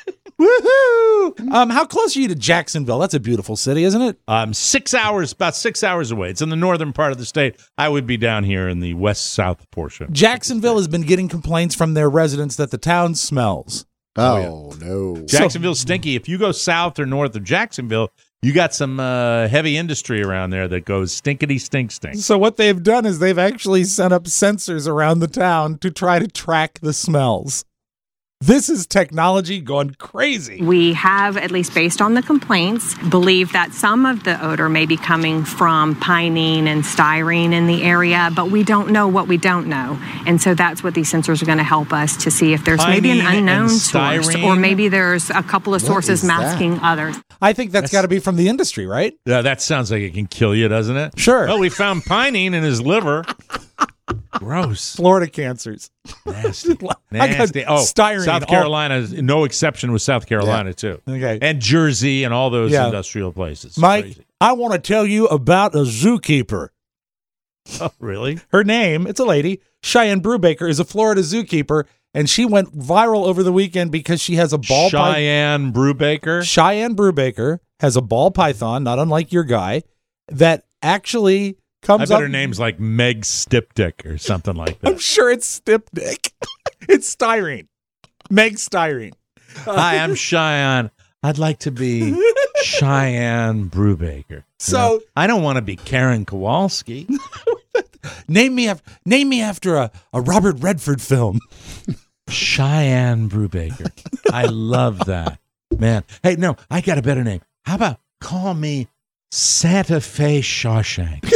Woohoo! How close are you to Jacksonville? That's a beautiful city, isn't it? 6 hours, about 6 hours away. It's in the northern part of the state. I would be down here in the west-south portion. Jacksonville has been getting complaints from their residents that the town smells. Oh, no. Jacksonville's stinky. If you go south or north of Jacksonville, you got some heavy industry around there that goes stinkity stink. So what they've done is they've actually set up sensors around the town to try to track the smells. This is technology going crazy. We have, at least based on the complaints, believe that some of the odor may be coming from pinene and styrene in the area, but we don't know what we don't know. And so that's what these sensors are going to help us to see if there's maybe an unknown source, or maybe there's a couple of sources masking others. I think that's got to be from the industry, right? Yeah, that sounds like it can kill you, doesn't it? Sure. Oh, we found pinene in his liver. Gross. Florida cancers. Nasty. Nasty. Oh, styrene. South Carolina, no exception with South Carolina, too. Okay. And Jersey and all those industrial places. Mike, crazy. I want to tell you about a zookeeper. Oh, really? Her name, it's a lady, Cheyenne Brubaker, is a Florida zookeeper, and she went viral over the weekend because she has a ball python. Cheyenne Brubaker? Cheyenne Brubaker has a ball python, not unlike your guy, that actually comes up. Her name's like Meg Stipdick or something like that. I'm sure it's Stipdick. It's styrene. Meg Styrene. Hi, I'm Cheyenne. I'd like to be Cheyenne Brubaker. So I don't want to be Karen Kowalski. Name me after a Robert Redford film. Cheyenne Brubaker. I love that. Man. Hey, no, I got a better name. How about call me Santa Fe Shawshank?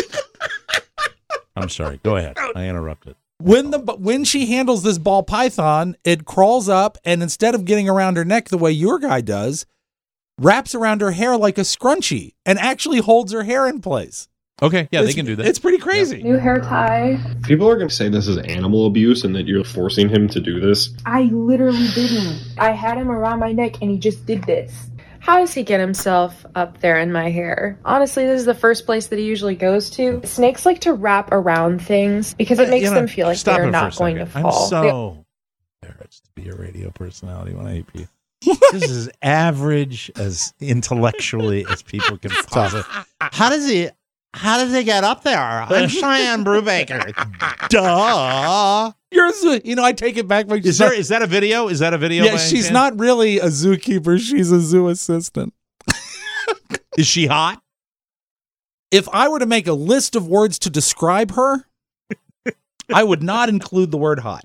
I'm sorry. Go ahead. I interrupted. When she handles this ball python, it crawls up and instead of getting around her neck the way your guy does, wraps around her hair like a scrunchie and actually holds her hair in place. Okay, yeah, they can do that. It's pretty crazy. New hair tie. People are going to say this is animal abuse and that you're forcing him to do this. I literally didn't. I had him around my neck and he just did this. How does he get himself up there in my hair? Honestly, this is the first place that he usually goes to. Snakes like to wrap around things because it makes them feel like they're not going to fall. I'm so embarrassed to be a radio personality when I hate you. This is as average as intellectually as people can possibly. How does he get up there? I'm Cheyenne Brubaker. Duh. You're a zoo. I take it back. Is that a video? Is that a video? Yeah, she's not really a zookeeper. She's a zoo assistant. Is she hot? If I were to make a list of words to describe her, I would not include the word hot.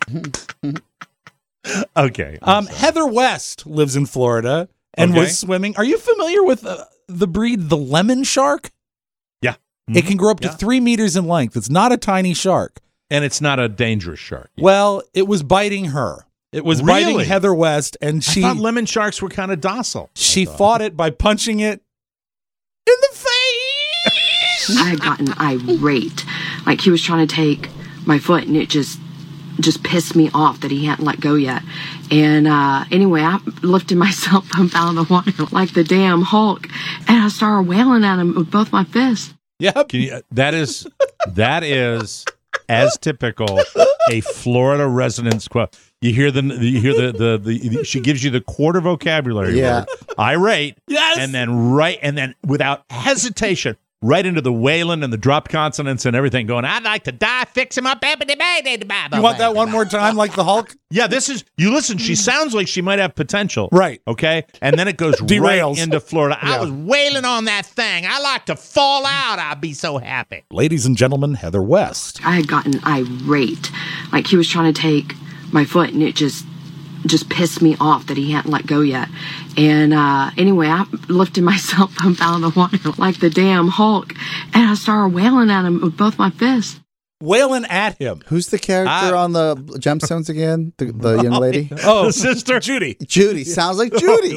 Okay. Heather West lives in Florida and was swimming. Are you familiar with the breed, the lemon shark? Yeah. Mm-hmm. It can grow up to 3 meters in length. It's not a tiny shark. And it's not a dangerous shark. Well, it was biting her. It was biting Heather West, and I thought lemon sharks were kind of docile. She fought it by punching it in the face. I had gotten irate. Like he was trying to take my foot, and it just pissed me off that he hadn't let go yet. And anyway, I lifted myself up out of the water like the damn Hulk, and I started wailing at him with both my fists. Yep. That is as typical, a Florida resident's quote. You hear the she gives you the quarter vocabulary. Yeah. word, irate. Yes. And then without hesitation, right into the wailing and the dropped consonants and everything, going, I'd like to die, fix him up. You want that one more time, like the Hulk? Yeah, you listen, she sounds like she might have potential. Right. Okay? And then it goes Derails. right into Florida. Yeah. I was wailing on that thing. I like to fall out. I'd be so happy. Ladies and gentlemen, Heather West. I had gotten irate. Like he was trying to take my foot, and it just pissed me off that he hadn't let go yet. And anyway, I lifted myself up out of the water like the damn Hulk, and I started wailing at him with both my fists. Wailing at him. Who's the character on the Gemstones again? The young lady? Oh, the sister Judy. Judy sounds like Judy.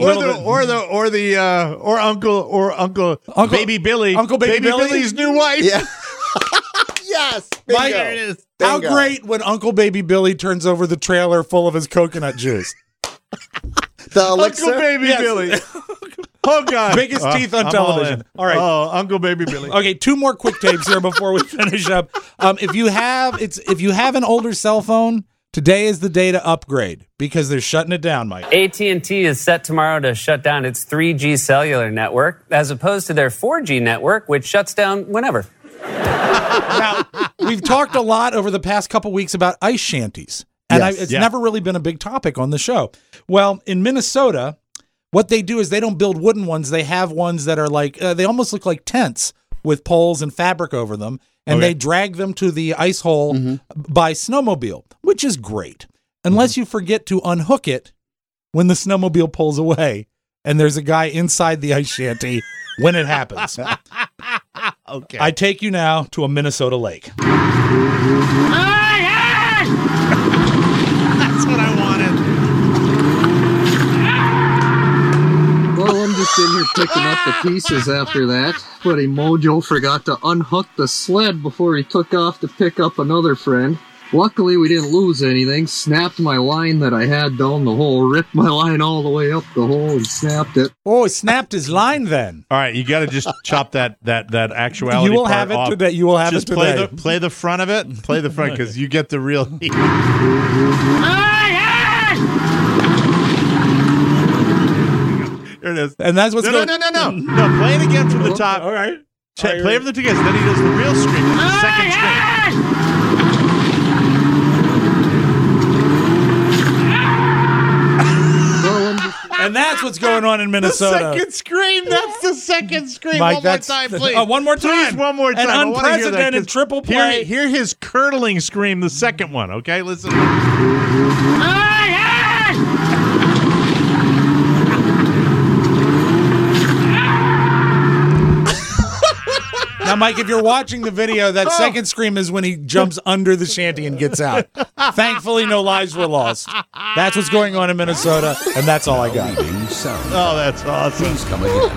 or Uncle Baby Billy. Uncle Baby Billy? Billy's new wife. Yeah. Yes. Mike, Bingo. there it is. Bingo. How great when Uncle Baby Billy turns over the trailer full of his coconut juice. The elixir? Uncle Baby Yes. Billy. Oh, God. Biggest teeth on I'm television. All right. Oh, Uncle Baby Billy. Okay, 2 more quick tapes here before we finish up. If you have an older cell phone, today is the day to upgrade because they're shutting it down, Mike. AT&T is set tomorrow to shut down its 3G cellular network as opposed to their 4G network, which shuts down whenever. Now, we've talked a lot over the past couple weeks about ice shanties, and it's never really been a big topic on the show. Well, in Minnesota, what they do is they don't build wooden ones. They have ones that are like, they almost look like tents with poles and fabric over them, and they drag them to the ice hole by snowmobile, which is great, unless you forget to unhook it when the snowmobile pulls away, and there's a guy inside the ice shanty when it happens. Okay. I take you now to a Minnesota lake. That's what I wanted. Well, I'm just in here picking up the pieces after that. Buddy Mojo forgot to unhook the sled before he took off to pick up another friend. Luckily, we didn't lose anything. Snapped my line that I had down the hole. Ripped my line all the way up the hole and snapped it. Oh, it snapped his line then. All right, you got to just chop that actuality. You will part have it off. today. You will have just it today. Play the front of it. Play the front because you get the real heat. Here it is. And that's what's going. No. Play it again from the top. All right. Play it from the together. Then he does the real scream. It's the second scream. And that's what's going on in Minnesota. The second scream. That's the second scream. Mike, one more time, please. One more time. Please, one more time. An unprecedented triple play. Hear his curdling scream, the second one, okay? Listen. Now, Mike, if you're watching the video, that second scream is when he jumps under the shanty and gets out. Thankfully, no lives were lost. That's what's going on in Minnesota, and that's all I got. Oh, that's awesome. Please come again.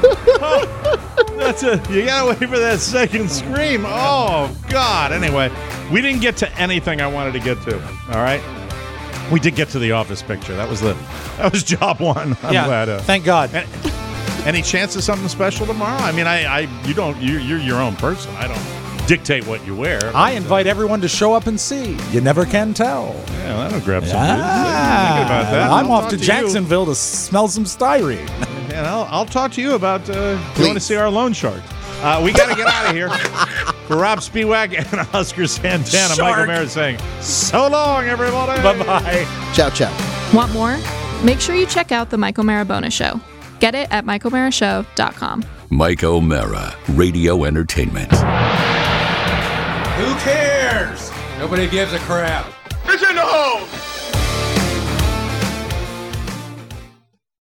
You gotta wait for that second scream. Oh, God. Anyway, we didn't get to anything I wanted to get to, all right? We did get to the office picture. That was job one. I'm glad. Thank God. Any chance of something special tomorrow? I mean, you're your own person. I don't dictate what you wear. I invite everyone to show up and see. You never can tell. Yeah, that'll grab some news. Thinking about that. I'm off to Jacksonville to smell some styrene. And I'll talk to you about going to see our loan shark. We got to get out of here. For Rob Spiewak and Oscar Santana, Michael Mara saying, so long, everybody. Bye-bye. Ciao, ciao. Want more? Make sure you check out The Mike O'Mara Bonus Show. Get it at MikeO'MaraShow.com. Mike O'Mara, Radio Entertainment. Who cares? Nobody gives a crap. It's in the hole!